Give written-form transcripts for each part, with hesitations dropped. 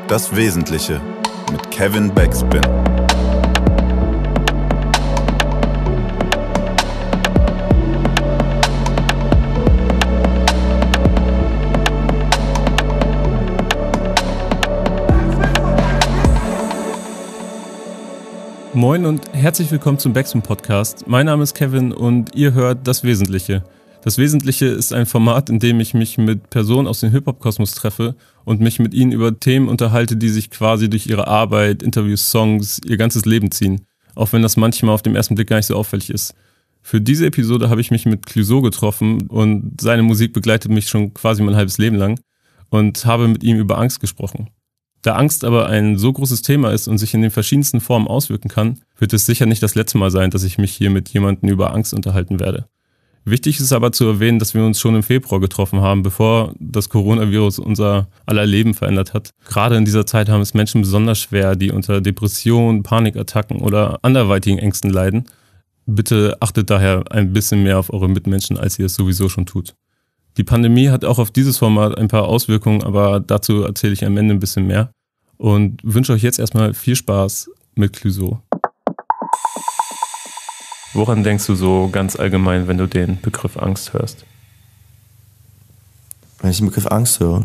Das Wesentliche mit Kevin Backspin. Moin und herzlich willkommen zum Backspin Podcast. Mein Name ist Kevin und ihr hört Das Wesentliche. Das Wesentliche ist ein Format, in dem ich mich mit Personen aus dem Hip-Hop-Kosmos treffe und mich mit ihnen über Themen unterhalte, die sich quasi durch ihre Arbeit, Interviews, Songs, ihr ganzes Leben ziehen. Auch wenn das manchmal auf den ersten Blick gar nicht so auffällig ist. Für diese Episode habe ich mich mit Clouseau getroffen und seine Musik begleitet mich schon quasi mein halbes Leben lang und habe mit ihm über Angst gesprochen. Da Angst aber ein so großes Thema ist und sich in den verschiedensten Formen auswirken kann, wird es sicher nicht das letzte Mal sein, dass ich mich hier mit jemandem über Angst unterhalten werde. Wichtig ist aber zu erwähnen, dass wir uns schon im Februar getroffen haben, bevor das Coronavirus unser aller Leben verändert hat. Gerade in dieser Zeit haben es Menschen besonders schwer, die unter Depressionen, Panikattacken oder anderweitigen Ängsten leiden. Bitte achtet daher ein bisschen mehr auf eure Mitmenschen, als ihr es sowieso schon tut. Die Pandemie hat auch auf dieses Format ein paar Auswirkungen, aber dazu erzähle ich am Ende ein bisschen mehr und wünsche euch jetzt erstmal viel Spaß mit Clouseau. Woran denkst du so ganz allgemein, wenn du den Begriff Angst hörst? Wenn ich den Begriff Angst höre,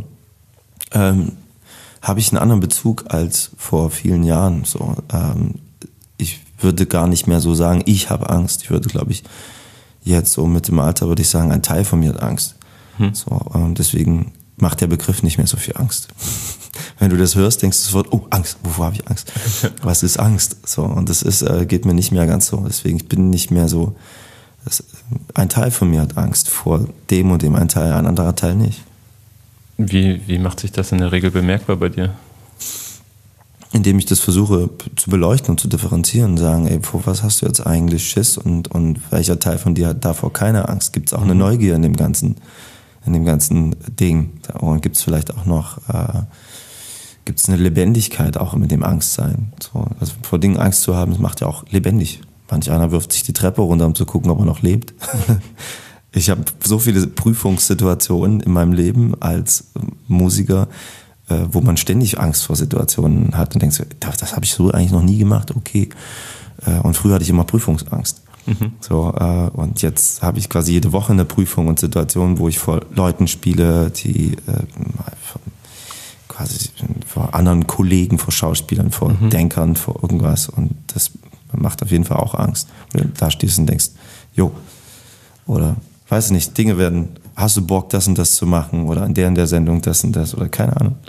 habe ich einen anderen Bezug als vor vielen Jahren. Ich würde gar nicht mehr so sagen, ich habe Angst. Ich würde, glaube ich, jetzt so mit dem Alter würde ich sagen, ein Teil von mir hat Angst. Deswegen macht der Begriff nicht mehr so viel Angst. Wenn du das hörst, denkst du sofort, oh, Angst, wovor habe ich Angst? Was ist Angst? Und das geht mir nicht mehr ganz so. Deswegen, ich bin nicht mehr so, ein Teil von mir hat Angst vor dem und dem, ein anderer Teil nicht. Wie macht sich das in der Regel bemerkbar bei dir? Indem ich das versuche zu beleuchten und zu differenzieren und sagen, ey, vor was hast du jetzt eigentlich Schiss und welcher Teil von dir hat davor keine Angst? Gibt es auch eine Neugier in dem ganzen Ding? Und gibt es vielleicht auch noch gibt es eine Lebendigkeit auch mit dem Angstsein? Also vor Dingen Angst zu haben, das macht ja auch lebendig. Manch einer wirft sich die Treppe runter, um zu gucken, ob er noch lebt. Ich habe so viele Prüfungssituationen in meinem Leben als Musiker, wo man ständig Angst vor Situationen hat und denkt, das habe ich so eigentlich noch nie gemacht, okay. Und früher hatte ich immer Prüfungsangst. Und jetzt habe ich quasi jede Woche eine Prüfung und Situation, wo ich vor Leuten spiele, die quasi vor anderen Kollegen, vor Schauspielern, vor Denkern, vor irgendwas. Und das macht auf jeden Fall auch Angst. Wenn du da stehst und denkst, oder weiß nicht, Dinge werden, hast du Bock, das und das zu machen oder an der Sendung das und das oder keine Ahnung.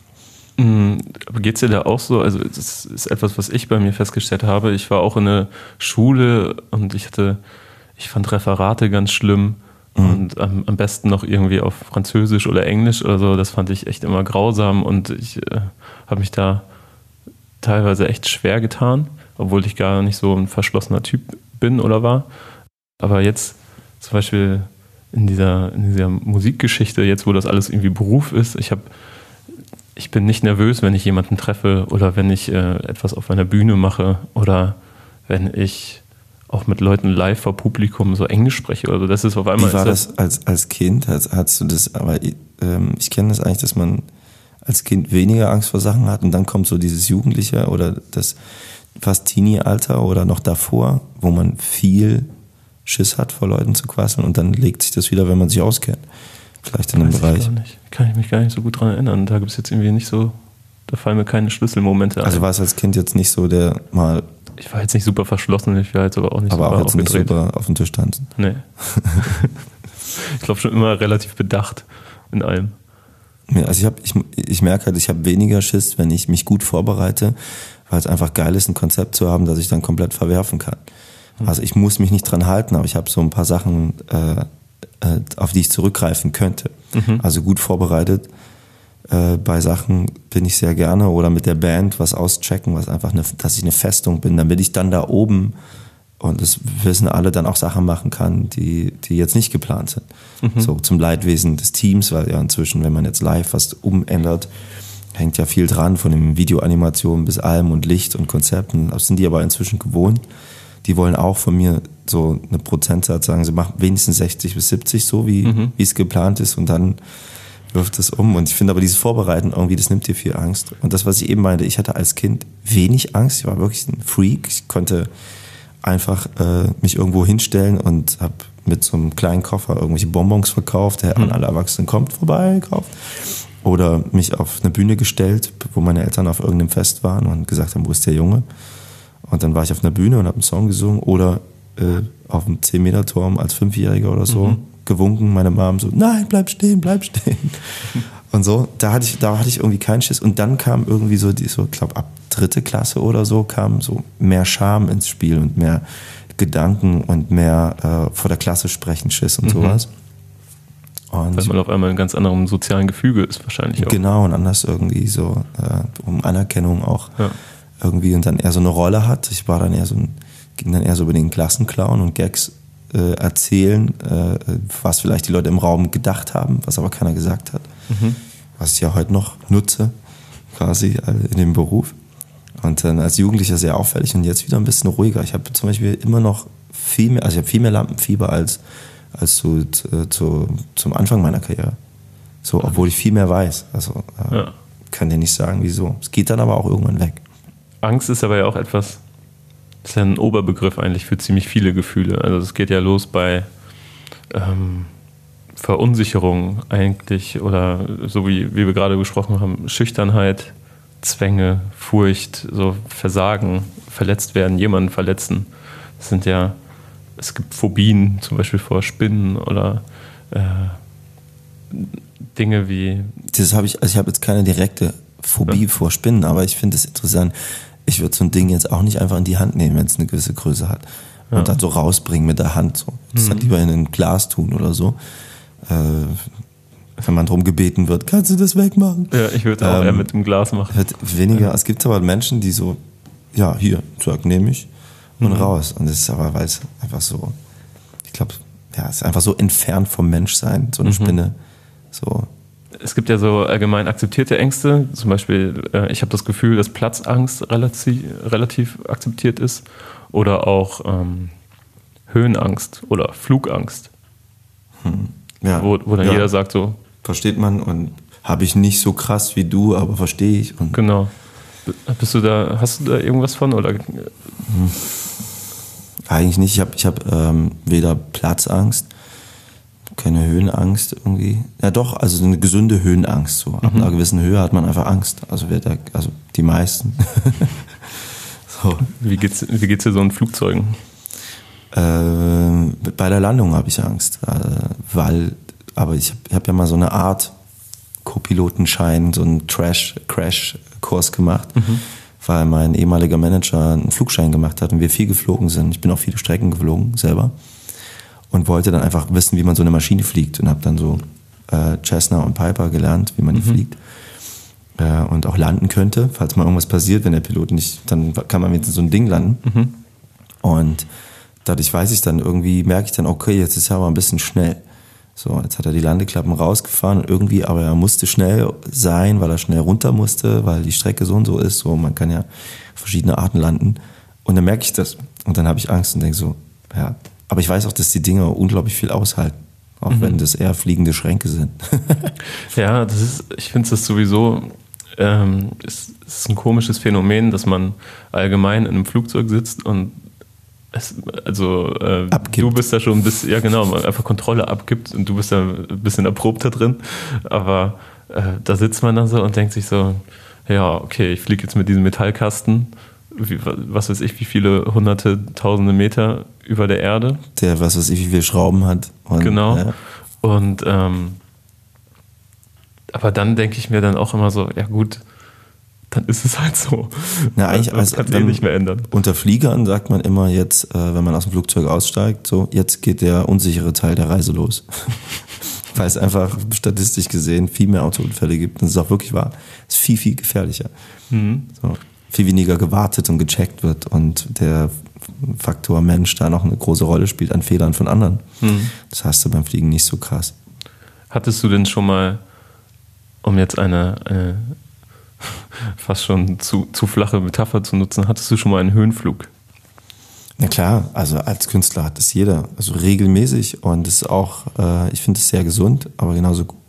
Aber geht's dir da auch so? Also das ist etwas, was ich bei mir festgestellt habe. Ich war auch in der Schule und ich fand Referate ganz schlimm und am besten noch irgendwie auf Französisch oder Englisch oder so. Das fand ich echt immer grausam und ich habe mich da teilweise echt schwer getan, obwohl ich gar nicht so ein verschlossener Typ bin oder war. Aber jetzt zum Beispiel in dieser Musikgeschichte, jetzt wo das alles irgendwie Beruf ist, ich bin nicht nervös, wenn ich jemanden treffe oder wenn ich etwas auf einer Bühne mache oder wenn ich auch mit Leuten live vor Publikum so Englisch spreche. Also das ist auf einmal. Wie war das als Kind? Hast du das? Aber ich kenne das eigentlich, dass man als Kind weniger Angst vor Sachen hat und dann kommt so dieses Jugendliche oder das fast Teenie-Alter oder noch davor, wo man viel Schiss hat, vor Leuten zu quasseln und dann legt sich das wieder, wenn man sich auskennt. Vielleicht in dem Bereich. Kann ich mich gar nicht so gut dran erinnern. Da gibt es jetzt irgendwie nicht so, da fallen mir keine Schlüsselmomente ein. Also war es als Kind jetzt nicht so, der mal. Ich war jetzt nicht super verschlossen, ich war jetzt aber auch nicht aber super auch jetzt aufgedreht. Nicht super auf den Tisch tanzen. Nee. Ich glaube schon immer relativ bedacht in allem. Also ich merke halt, ich habe weniger Schiss, wenn ich mich gut vorbereite, weil es einfach geil ist, ein Konzept zu haben, das ich dann komplett verwerfen kann. Also ich muss mich nicht dran halten, aber ich habe so ein paar Sachen, auf die ich zurückgreifen könnte. Also gut vorbereitet bei Sachen bin ich sehr gerne oder mit der Band was auschecken, was einfach dass ich eine Festung bin, damit ich dann da oben, und das wissen alle, dann auch Sachen machen kann, die jetzt nicht geplant sind. So zum Leidwesen des Teams, weil ja inzwischen, wenn man jetzt live was umändert, hängt ja viel dran, von den Videoanimationen bis allem und Licht und Konzepten. Das sind die aber inzwischen gewohnt. Die wollen auch von mir so eine Prozentsatz sagen, sie machen wenigstens 60 bis 70 so, wie es geplant ist. Und dann wirft es um. Und ich finde aber dieses Vorbereiten irgendwie, das nimmt dir viel Angst. Und das, was ich eben meinte, ich hatte als Kind wenig Angst. Ich war wirklich ein Freak. Ich konnte einfach mich irgendwo hinstellen und habe mit so einem kleinen Koffer irgendwelche Bonbons verkauft, der an alle Erwachsenen kommt, vorbei, gekauft. Oder mich auf eine Bühne gestellt, wo meine Eltern auf irgendeinem Fest waren und gesagt haben, wo ist der Junge? Und dann war ich auf einer Bühne und habe einen Song gesungen. Oder auf einem 10-Meter-Turm als 5-Jähriger oder so gewunken. Meine Mom so, nein, bleib stehen, bleib stehen. Und so, da hatte ich irgendwie keinen Schiss. Und dann kam irgendwie so, ich glaube ab 3. Klasse oder so, kam so mehr Charme ins Spiel und mehr Gedanken und mehr vor der Klasse sprechen, Schiss und sowas. Und weil man auf einmal in ganz anderem sozialen Gefüge ist wahrscheinlich auch. Genau, und anders irgendwie so um Anerkennung auch irgendwie und dann eher so eine Rolle hat. Ich war dann ging dann eher so über den Klassenclown und Gags erzählen, was vielleicht die Leute im Raum gedacht haben, was aber keiner gesagt hat. Was ich ja heute noch nutze, quasi in dem Beruf. Und dann als Jugendlicher sehr auffällig und jetzt wieder ein bisschen ruhiger. Ich habe zum Beispiel immer noch viel mehr Lampenfieber als zum Anfang meiner Karriere. So, obwohl ich viel mehr weiß. Also kann dir nicht sagen, wieso. Es geht dann aber auch irgendwann weg. Angst ist aber ja auch etwas, das ist ja ein Oberbegriff eigentlich für ziemlich viele Gefühle. Also es geht ja los bei Verunsicherung eigentlich oder so wie wir gerade gesprochen haben, Schüchternheit, Zwänge, Furcht, so Versagen, verletzt werden, jemanden verletzen. Es gibt Phobien, zum Beispiel vor Spinnen oder Dinge wie... Ich habe jetzt keine direkte Phobie vor Spinnen, aber ich finde es interessant. Ich würde so ein Ding jetzt auch nicht einfach in die Hand nehmen, wenn es eine gewisse Größe hat. Und dann so rausbringen mit der Hand. So. Das dann lieber in ein Glas tun oder so. Wenn man darum gebeten wird, kannst du das wegmachen? Ja, ich würde auch eher mit dem Glas machen. Weniger. Es gibt aber Menschen, die so, ja, hier, Zeug nehme ich und raus. Und das ist aber, weil es einfach so, ich glaube, ja, es ist einfach so entfernt vom Menschsein, so eine Spinne. So. Es gibt ja so allgemein akzeptierte Ängste. Zum Beispiel, ich habe das Gefühl, dass Platzangst relativ akzeptiert ist. Oder auch Höhenangst oder Flugangst. Ja, wo dann jeder sagt so... Versteht man und habe ich nicht so krass wie du, aber verstehe ich. Und genau. Hast du da irgendwas von? Oder? Eigentlich nicht. Ich hab weder Platzangst, keine Höhenangst irgendwie. Ja doch, also eine gesunde Höhenangst. So. Ab einer gewissen Höhe hat man einfach Angst. Also die meisten. So. Wie geht's dir so in Flugzeugen? Bei der Landung habe ich Angst, aber ich habe ja mal so eine Art Co-Pilotenschein, so einen Crash-Kurs gemacht, weil mein ehemaliger Manager einen Flugschein gemacht hat und wir viel geflogen sind. Ich bin auch viele Strecken geflogen selber und wollte dann einfach wissen, wie man so eine Maschine fliegt und habe dann so Cessna und Piper gelernt, wie man die fliegt. Und auch landen könnte, falls mal irgendwas passiert, wenn der Pilot nicht, dann kann man mit so einem Ding landen. Und dadurch merke ich dann, okay, jetzt ist er aber ein bisschen schnell. So, jetzt hat er die Landeklappen rausgefahren und irgendwie, aber er musste schnell sein, weil er schnell runter musste, weil die Strecke so und so ist. So, man kann ja verschiedene Arten landen. Und dann merke ich das. Und dann habe ich Angst und denke so, ja. Aber ich weiß auch, dass die Dinge unglaublich viel aushalten. Auch wenn das eher fliegende Schränke sind. Ja, ich finde es sowieso, es ist ein komisches Phänomen, dass man allgemein in einem Flugzeug sitzt und du bist da schon ein bisschen, ja genau, man einfach Kontrolle abgibt und du bist da ein bisschen erprobter drin, aber da sitzt man dann so und denkt sich so, ja, okay, ich fliege jetzt mit diesem Metallkasten, was weiß ich, wie viele hunderte, tausende Meter über der Erde. Der, was weiß ich, wie viele Schrauben hat. Und, genau. Ja. Und aber dann denke ich mir dann auch immer so, ja gut, dann ist es halt so. Na, eigentlich das kann sich nicht mehr ändern. Unter Fliegern sagt man immer jetzt, wenn man aus dem Flugzeug aussteigt, so, jetzt geht der unsichere Teil der Reise los. Weil es einfach statistisch gesehen viel mehr Autounfälle gibt. Und das ist auch wirklich wahr. Es ist viel, viel gefährlicher. So, viel weniger gewartet und gecheckt wird und der Faktor Mensch da noch eine große Rolle spielt an Fehlern von anderen. Das hast du beim Fliegen nicht so krass. Hattest du denn schon mal, um jetzt eine fast schon zu flache Metapher zu nutzen, hattest du schon mal einen Höhenflug? Na klar, also als Künstler hat das jeder, also regelmäßig und das ist auch, ich finde es sehr gesund, aber genauso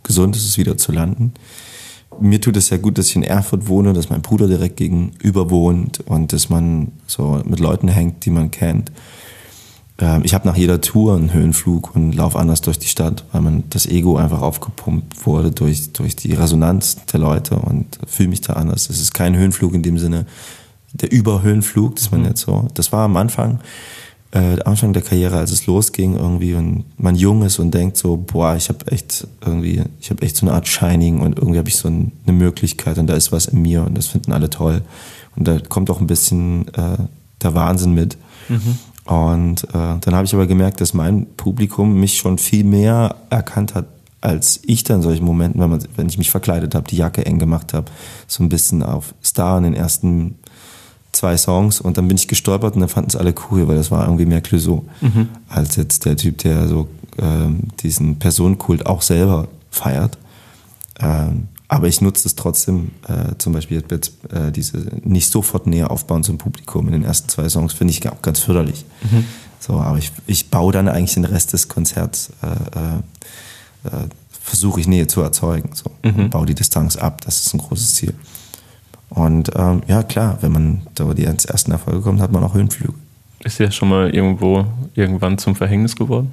gesund ist es, wieder zu landen. Mir tut es sehr gut, dass ich in Erfurt wohne, dass mein Bruder direkt gegenüber wohnt und dass man so mit Leuten hängt, die man kennt. Ich habe nach jeder Tour einen Höhenflug und laufe anders durch die Stadt, weil das Ego einfach aufgepumpt wurde durch die Resonanz der Leute und fühle mich da anders. Es ist kein Höhenflug in dem Sinne, der Überhöhenflug, dass man jetzt so, das war am Anfang der Karriere, als es losging irgendwie und man jung ist und denkt so, boah, ich habe echt so eine Art Shining und irgendwie habe ich so eine Möglichkeit und da ist was in mir und das finden alle toll. Und da kommt auch ein bisschen der Wahnsinn mit. Und dann habe ich aber gemerkt, dass mein Publikum mich schon viel mehr erkannt hat, als ich dann in solchen Momenten, wenn ich mich verkleidet habe, die Jacke eng gemacht habe, so ein bisschen auf Star in den ersten 2 Songs und dann bin ich gestolpert und dann fanden es alle cool, weil das war irgendwie mehr Clouseau als jetzt der Typ, der so diesen Personenkult auch selber feiert. Aber ich nutze es trotzdem, zum Beispiel jetzt diese nicht sofort näher aufbauen zum Publikum in den ersten 2 Songs, finde ich auch ganz förderlich. So, aber ich baue dann eigentlich den Rest des Konzerts, versuche ich Nähe zu erzeugen, so, und baue die Distanz ab, das ist ein großes Ziel. Und ja klar, wenn man da die ersten Erfolge kommt, hat man auch Höhenflüge. Ist ja schon mal irgendwann zum Verhängnis geworden?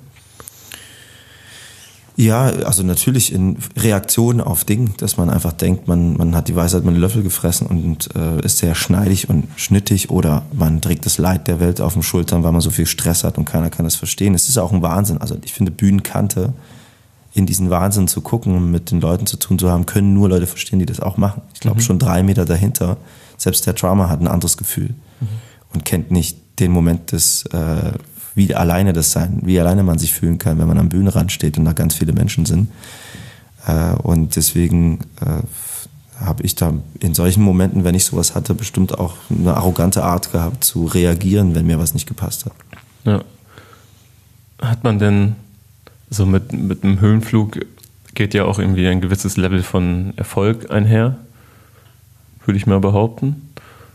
Ja, also natürlich in Reaktion auf Dinge, dass man einfach denkt, man hat die Weisheit mit einem Löffel gefressen und ist sehr schneidig und schnittig oder man trägt das Leid der Welt auf den Schultern, weil man so viel Stress hat und keiner kann das verstehen. Es ist auch ein Wahnsinn. Also ich finde Bühnenkante, in diesen Wahnsinn zu gucken und mit den Leuten zu tun zu haben, können nur Leute verstehen, die das auch machen. Ich glaube schon 3 Meter dahinter, selbst der Drummer hat ein anderes Gefühl und kennt nicht den Moment wie alleine man sich fühlen kann, wenn man am Bühnenrand steht und da ganz viele Menschen sind. Und deswegen habe ich da in solchen Momenten, wenn ich sowas hatte, bestimmt auch eine arrogante Art gehabt zu reagieren, wenn mir was nicht gepasst hat. Ja. Hat man denn so mit einem Höhenflug geht ja auch irgendwie ein gewisses Level von Erfolg einher, würde ich mal behaupten.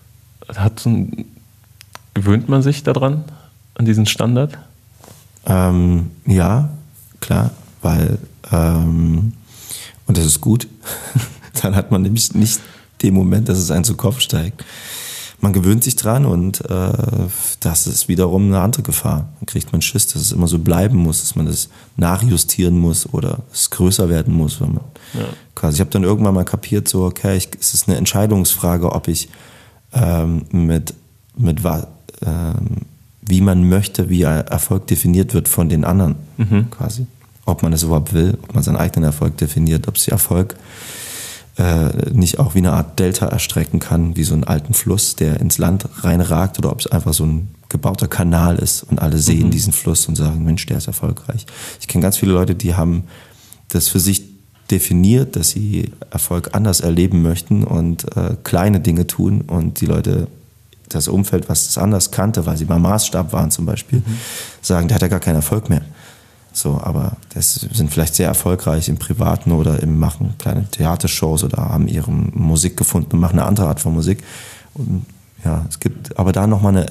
Gewöhnt man sich daran, an diesen Standard? Ja, klar, weil und das ist gut. Dann hat man nämlich nicht den Moment, dass es einem zu Kopf steigt. Man gewöhnt sich dran und das ist wiederum eine andere Gefahr. Dann kriegt man Schiss, dass es immer so bleiben muss, dass man das nachjustieren muss oder es größer werden muss. Wenn man quasi, ich habe dann irgendwann mal kapiert, so okay, es ist eine Entscheidungsfrage, ob ich wie man möchte, wie Erfolg definiert wird von den anderen quasi. Ob man es überhaupt will, ob man seinen eigenen Erfolg definiert, ob sich Erfolg nicht auch wie eine Art Delta erstrecken kann, wie so einen alten Fluss, der ins Land reinragt, oder ob es einfach so ein gebauter Kanal ist und alle sehen diesen Fluss und sagen, Mensch, der ist erfolgreich. Ich kenne ganz viele Leute, die haben das für sich definiert, dass sie Erfolg anders erleben möchten und kleine Dinge tun und die Leute, das Umfeld, was das anders kannte, weil sie beim Maßstab waren zum Beispiel, sagen, der hat ja gar keinen Erfolg mehr. So, aber das sind vielleicht sehr erfolgreich im Privaten oder im Machen kleine Theatershows oder haben ihre Musik gefunden und machen eine andere Art von Musik. Und ja, es gibt aber da nochmal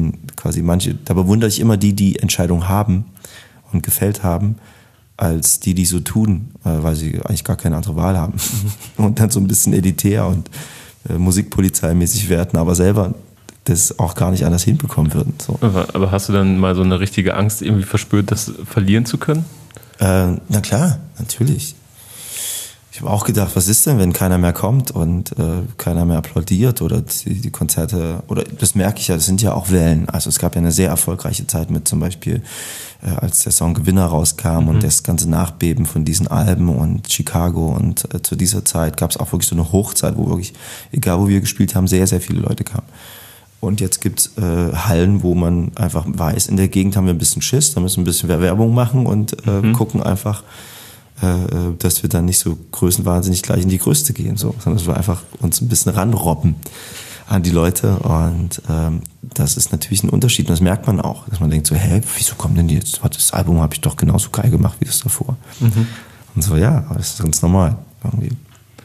da bewundere ich immer die Entscheidung haben und gefällt haben, als die so tun, weil sie eigentlich gar keine andere Wahl haben. Und dann so ein bisschen elitär und musikpolizeimäßig werden, aber selber das auch gar nicht anders hinbekommen würden. So. Aber hast du dann mal so eine richtige Angst irgendwie verspürt, das verlieren zu können? Na klar, natürlich. Ich habe auch gedacht, was ist denn, wenn keiner mehr kommt und keiner mehr applaudiert oder die Konzerte, oder das merke ich ja, das sind ja auch Wellen. Also es gab ja eine sehr erfolgreiche Zeit mit zum Beispiel, als der Song Gewinner rauskam und das ganze Nachbeben von diesen Alben und Chicago, und zu dieser Zeit gab es auch wirklich so eine Hochzeit, wo wirklich, egal wo wir gespielt haben, sehr, sehr viele Leute kamen. Und jetzt gibt's Hallen, wo man einfach weiß, in der Gegend haben wir ein bisschen Schiss, da müssen wir ein bisschen Werbung machen und gucken einfach, dass wir dann nicht so größenwahnsinnig gleich in die Größte gehen, so, sondern dass wir einfach uns ein bisschen ranrobben an die Leute. Und das ist natürlich ein Unterschied. Und das merkt man auch, dass man denkt so, wieso kommt denn jetzt? Das Album habe ich doch genauso geil gemacht wie das davor. Und so, ja, das ist ganz normal irgendwie.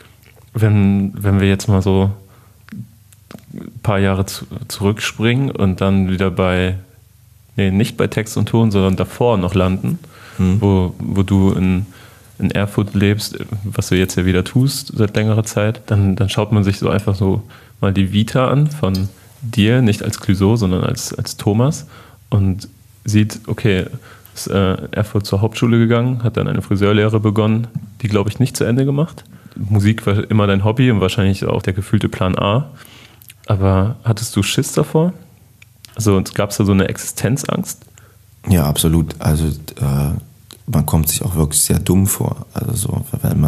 Wenn wir jetzt mal so ein paar Jahre zurückspringen und dann wieder nicht bei Text und Ton, sondern davor noch landen, wo du in in Erfurt lebst, was du jetzt ja wieder tust seit längerer Zeit, dann schaut man sich so einfach so mal die Vita an von dir, nicht als Clouseau, sondern als Thomas und sieht, okay, ist Erfurt zur Hauptschule gegangen, hat dann eine Friseurlehre begonnen, die, glaube ich, nicht zu Ende gemacht. Musik war immer dein Hobby und wahrscheinlich auch der gefühlte Plan A. Aber hattest du Schiss davor? Also gab es da so eine Existenzangst? Ja, absolut. Also man kommt sich auch wirklich sehr dumm vor. Also so, wenn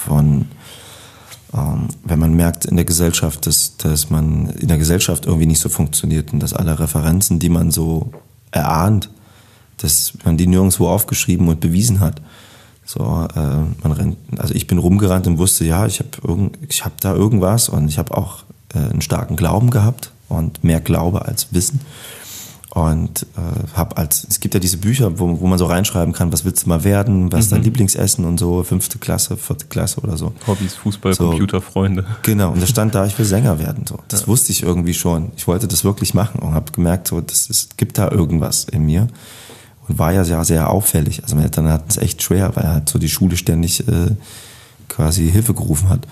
man merkt in der Gesellschaft, dass man in der Gesellschaft irgendwie nicht so funktioniert und dass alle Referenzen, die man so erahnt, dass man die nirgendwo aufgeschrieben und bewiesen hat. So, also ich bin rumgerannt und wusste, ja, ich hab da irgendwas und ich habe auch einen starken Glauben gehabt und mehr Glaube als Wissen. Und es gibt ja diese Bücher, wo man so reinschreiben kann, was willst du mal werden, was ist dein Lieblingsessen und so, 5. Klasse, 4. Klasse oder so. Hobbys, Fußball, so, Computer, Freunde. Genau, und da stand da, ich will Sänger werden. So. Das wusste ich irgendwie schon. Ich wollte das wirklich machen und habe gemerkt, so, gibt da irgendwas in mir. Und war ja sehr, sehr auffällig. Also meine Eltern hatten es echt schwer, weil er halt so die Schule ständig quasi Hilfe gerufen hat.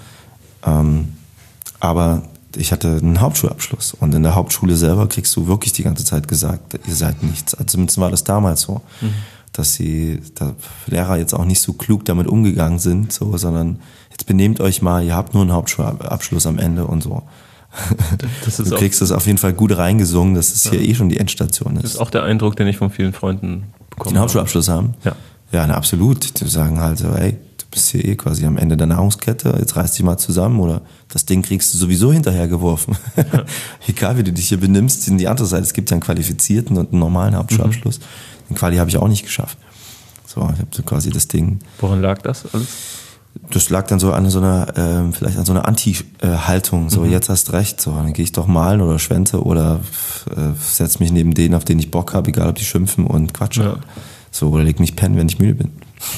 Aber ich hatte einen Hauptschulabschluss und in der Hauptschule selber kriegst du wirklich die ganze Zeit gesagt, ihr seid nichts. Also zumindest war das damals so, dass der Lehrer jetzt auch nicht so klug damit umgegangen sind, so, sondern jetzt benehmt euch mal, ihr habt nur einen Hauptschulabschluss am Ende und so. Du kriegst das auf jeden Fall gut reingesungen, dass es hier schon die Endstation ist. Das ist auch der Eindruck, den ich von vielen Freunden bekomme. Den Hauptschulabschluss haben? Ja. Ja, absolut. Die sagen halt so, ey, du bist hier quasi am Ende der Nahrungskette, jetzt reiß dich mal zusammen oder das Ding kriegst du sowieso hinterhergeworfen. Ja. Egal wie du dich hier benimmst, in die andere Seite, es gibt ja einen qualifizierten und einen normalen Hauptschulabschluss. Den Quali habe ich auch nicht geschafft. So, ich habe so quasi das Ding. Woran lag das alles? Das lag dann so an so einer, vielleicht an so einer Anti-Haltung. So, jetzt hast recht, so, dann gehe ich doch malen oder schwänze oder setz mich neben denen, auf denen ich Bock habe, egal ob die schimpfen und quatschen. Ja. So, oder leg mich pennen, wenn ich müde bin.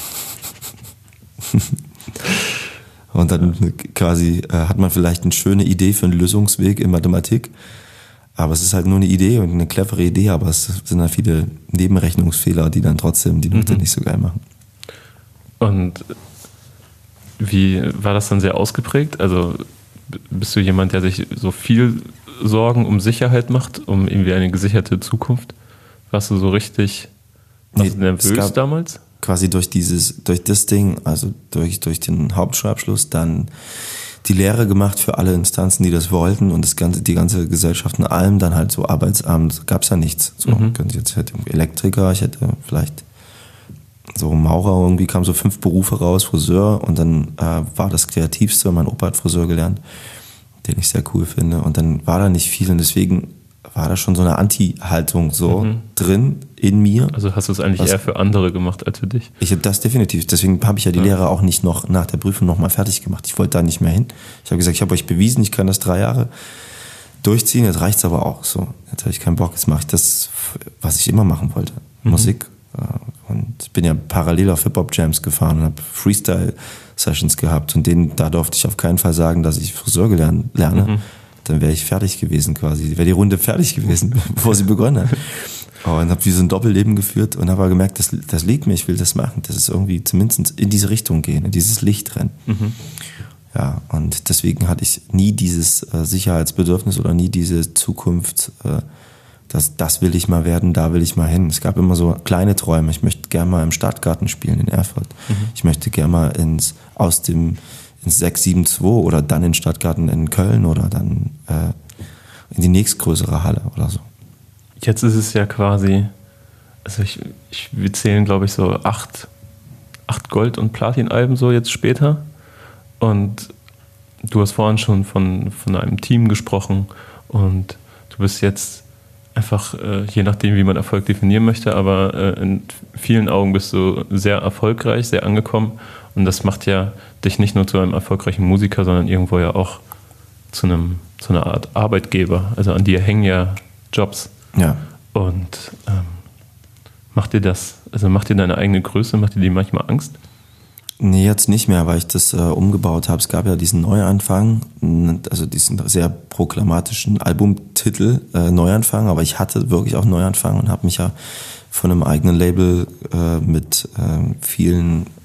Und dann quasi hat man vielleicht eine schöne Idee für einen Lösungsweg in Mathematik, aber es ist halt nur eine Idee und eine clevere Idee, aber es sind halt viele Nebenrechnungsfehler, die dann trotzdem die Note nicht so geil machen. Und wie war das dann sehr ausgeprägt? Also bist du jemand, der sich so viel Sorgen um Sicherheit macht, um irgendwie eine gesicherte Zukunft? Warst du so richtig nervös damals? Quasi durch das Ding, also durch den Hauptschulabschluss dann die Lehre gemacht für alle Instanzen, die das wollten und die ganze Gesellschaft in allem, dann halt so Arbeitsamt, gab's ja nichts. So, ich hätte Elektriker, ich hätte vielleicht so Maurer, irgendwie kamen so 5 Berufe raus, Friseur und dann war das Kreativste, mein Opa hat Friseur gelernt, den ich sehr cool finde und dann war da nicht viel und deswegen war da schon so eine Anti-Haltung so drin in mir. Also hast du es eigentlich eher für andere gemacht als für dich? Ich habe das definitiv, deswegen habe ich ja die Lehre auch nicht noch nach der Prüfung nochmal fertig gemacht. Ich wollte da nicht mehr hin. Ich habe gesagt, ich habe euch bewiesen, ich kann das 3 Jahre durchziehen, jetzt reicht's aber auch. So, jetzt habe ich keinen Bock, jetzt mache ich das, was ich immer machen wollte, Musik. Und bin ja parallel auf Hip-Hop-Jams gefahren und habe Freestyle-Sessions gehabt und da durfte ich auf keinen Fall sagen, dass ich Friseur lerne. Dann wäre ich fertig gewesen quasi, wäre die Runde fertig gewesen, bevor sie begonnen hat. Und habe wie so ein Doppelleben geführt und habe gemerkt, das liegt mir, ich will das machen. Das ist irgendwie zumindest in diese Richtung gehen, in dieses Licht rennen. Ja, und deswegen hatte ich nie dieses Sicherheitsbedürfnis oder nie diese Zukunft, das will ich mal werden, da will ich mal hin. Es gab immer so kleine Träume. Ich möchte gerne mal im Stadtgarten spielen in Erfurt. Ich möchte gerne mal ins 672 oder dann in den Stadtgarten in Köln oder dann in die nächstgrößere Halle oder so. Jetzt ist es ja quasi, also wir zählen, glaube ich, so 8 Gold- und Platin-Alben so jetzt später. Und du hast vorhin schon von einem Team gesprochen und du bist jetzt einfach, je nachdem, wie man Erfolg definieren möchte, aber in vielen Augen bist du sehr erfolgreich, sehr angekommen. Und das macht ja dich nicht nur zu einem erfolgreichen Musiker, sondern irgendwo ja auch zu einer Art Arbeitgeber. Also an dir hängen ja Jobs. Ja. Und macht dir deine eigene Größe, macht dir die manchmal Angst? Nee, jetzt nicht mehr, weil ich das umgebaut habe. Es gab ja diesen Neuanfang, also diesen sehr proklamatischen Albumtitel Neuanfang, aber ich hatte wirklich auch Neuanfang und habe mich ja von einem eigenen Label mit vielen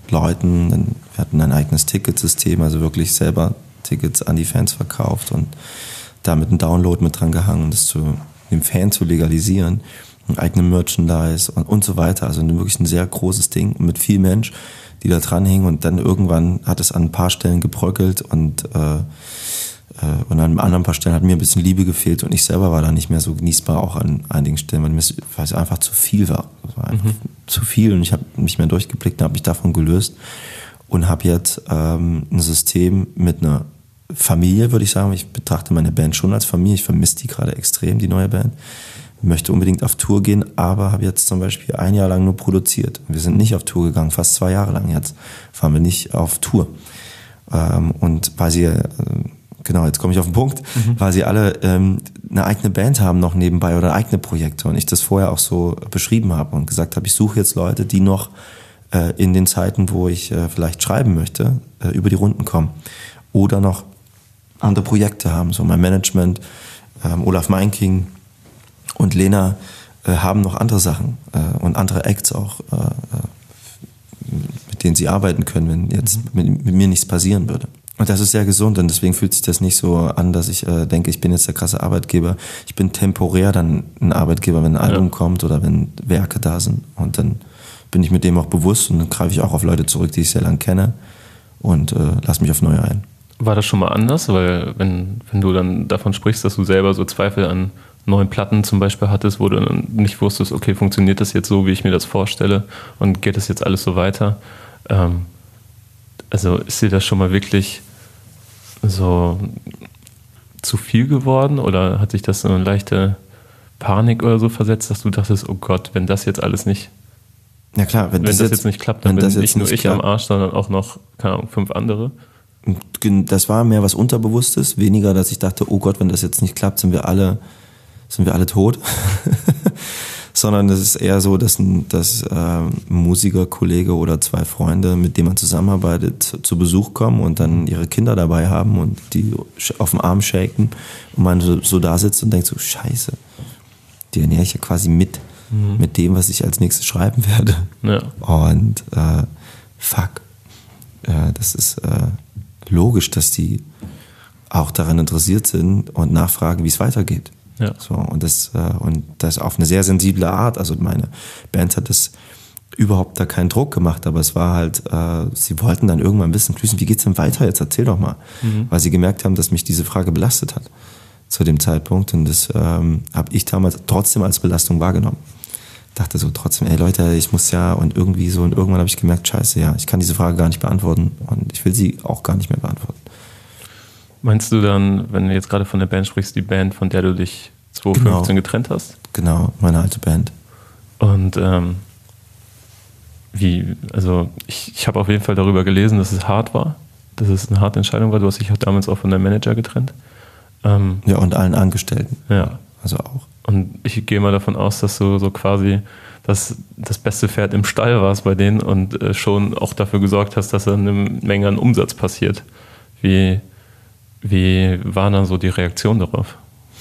Leuten. Wir hatten ein eigenes Ticketsystem, also wirklich selber Tickets an die Fans verkauft und damit einen Download mit dran gehangen, das dem Fan zu legalisieren, ein eigenes Merchandise und so weiter. Also wirklich ein sehr großes Ding mit viel Mensch, die da dran hingen, und dann irgendwann hat es an ein paar Stellen gebröckelt und an anderen paar Stellen hat mir ein bisschen Liebe gefehlt, und ich selber war da nicht mehr so genießbar, auch an einigen Stellen, weil es einfach zu viel war. Es war einfach zu viel, und ich habe nicht mehr durchgeblickt und habe mich davon gelöst und habe jetzt ein System mit einer Familie, würde ich sagen. Ich betrachte meine Band schon als Familie. Ich vermisse die gerade extrem, die neue Band. Ich möchte unbedingt auf Tour gehen, aber habe jetzt zum Beispiel 1 Jahr lang nur produziert. Wir sind nicht auf Tour gegangen, fast 2 Jahre lang jetzt fahren wir nicht auf Tour. Und weil sie, genau, jetzt komme ich auf den Punkt, weil sie alle eine eigene Band haben noch nebenbei oder eigene Projekte, und ich das vorher auch so beschrieben habe und gesagt habe, ich suche jetzt Leute, die noch in den Zeiten, wo ich vielleicht schreiben möchte, über die Runden kommen oder noch andere Projekte haben. So mein Management, Olaf Meinking und Lena haben noch andere Sachen und andere Acts auch, mit denen sie arbeiten können, wenn jetzt mit mir nichts passieren würde. Und das ist sehr gesund, und deswegen fühlt sich das nicht so an, dass ich denke, ich bin jetzt der krasse Arbeitgeber. Ich bin temporär dann ein Arbeitgeber, wenn ein Album kommt oder wenn Werke da sind, und dann bin ich mit dem auch bewusst, und dann greife ich auch auf Leute zurück, die ich sehr lange kenne, und lasse mich auf neue ein. War das schon mal anders? Weil wenn du dann davon sprichst, dass du selber so Zweifel an neuen Platten zum Beispiel hattest, wo du dann nicht wusstest, okay, funktioniert das jetzt so, wie ich mir das vorstelle, und geht das jetzt alles so weiter? Also ist dir das schon mal wirklich so zu viel geworden, oder hat sich das so eine leichte Panik oder so versetzt, dass du dachtest, oh Gott, wenn das jetzt alles nicht, ja klar, wenn das jetzt nicht klappt, dann bin nicht nur ich am Arsch, sondern auch noch, keine Ahnung, 5 andere? Das war mehr was Unterbewusstes, weniger, dass ich dachte, oh Gott, wenn das jetzt nicht klappt, sind wir alle tot. Sondern es ist eher so, dass ein Musiker, Kollege oder 2 Freunde, mit denen man zusammenarbeitet, zu Besuch kommen und dann ihre Kinder dabei haben und die auf dem Arm shaken, und man so da sitzt und denkt so, scheiße, die ernähre ich ja quasi mit dem, was ich als nächstes schreiben werde. Ja. Und fuck, das ist logisch, dass die auch daran interessiert sind und nachfragen, wie es weitergeht. Ja. So, und das auf eine sehr sensible Art. Also meine Band hat das überhaupt da keinen Druck gemacht, aber es war halt, sie wollten dann irgendwann wissen, wie geht's denn weiter? Jetzt erzähl doch mal. Weil sie gemerkt haben, dass mich diese Frage belastet hat zu dem Zeitpunkt, und das habe ich damals trotzdem als Belastung wahrgenommen. Dachte so trotzdem, ey Leute, ich muss ja, und irgendwie so, und irgendwann habe ich gemerkt, scheiße, ja, ich kann diese Frage gar nicht beantworten, und ich will sie auch gar nicht mehr beantworten. Meinst du dann, wenn du jetzt gerade von der Band sprichst, die Band, von der du dich 2015 getrennt hast? Genau, meine alte Band. Und ich habe auf jeden Fall darüber gelesen, dass es hart war, dass es eine harte Entscheidung war. Du hast dich auch damals auch von deinem Manager getrennt. Ja, und allen Angestellten. Ja. Also auch. Und ich gehe mal davon aus, dass du so quasi das beste Pferd im Stall warst bei denen und schon auch dafür gesorgt hast, dass da eine Menge an Umsatz passiert. Wie war dann so die Reaktion darauf?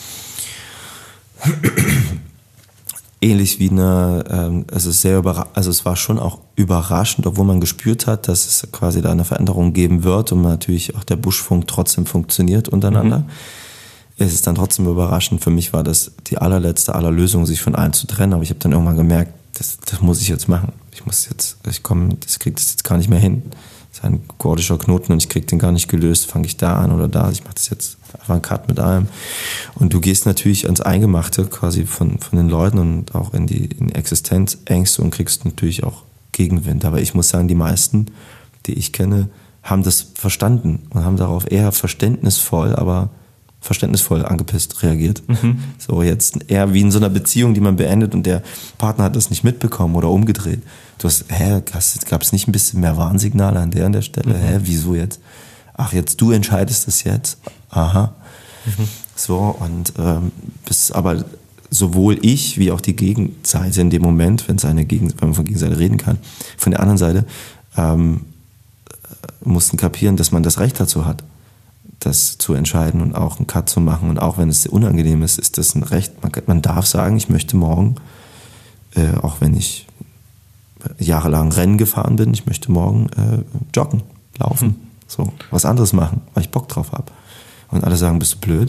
Ähnlich wie es war schon auch überraschend, obwohl man gespürt hat, dass es quasi da eine Veränderung geben wird und natürlich auch der Buschfunk trotzdem funktioniert untereinander. Es ist dann trotzdem überraschend. Für mich war das die allerletzte aller Lösungen, sich von allen zu trennen, aber ich habe dann irgendwann gemerkt, das muss ich jetzt machen. Ich kriege das jetzt gar nicht mehr hin. Das ist ein gordischer Knoten und ich kriege den gar nicht gelöst. Fange ich da an oder da? Ich mache das jetzt einfach einen Cut mit allem. Und du gehst natürlich ans Eingemachte quasi von den Leuten und auch in die Existenzängste und kriegst natürlich auch Gegenwind. Aber ich muss sagen, die meisten, die ich kenne, haben das verstanden und haben darauf eher verständnisvoll angepisst reagiert. So jetzt eher wie in so einer Beziehung, die man beendet und der Partner hat das nicht mitbekommen oder umgedreht. Gab es nicht ein bisschen mehr Warnsignale an der Stelle? Wieso jetzt? Ach, jetzt du entscheidest das jetzt? Aha. So, und bis aber sowohl ich wie auch die Gegenseite in dem Moment, wenn man von Gegenseite reden kann, von der anderen Seite mussten kapieren, dass man das Recht dazu hat, das zu entscheiden und auch einen Cut zu machen. Und auch wenn es unangenehm ist, ist das ein Recht. Man darf sagen, ich möchte morgen, auch wenn ich jahrelang Rennen gefahren bin, ich möchte morgen joggen, laufen, so was anderes machen, weil ich Bock drauf habe. Und alle sagen, bist du blöd?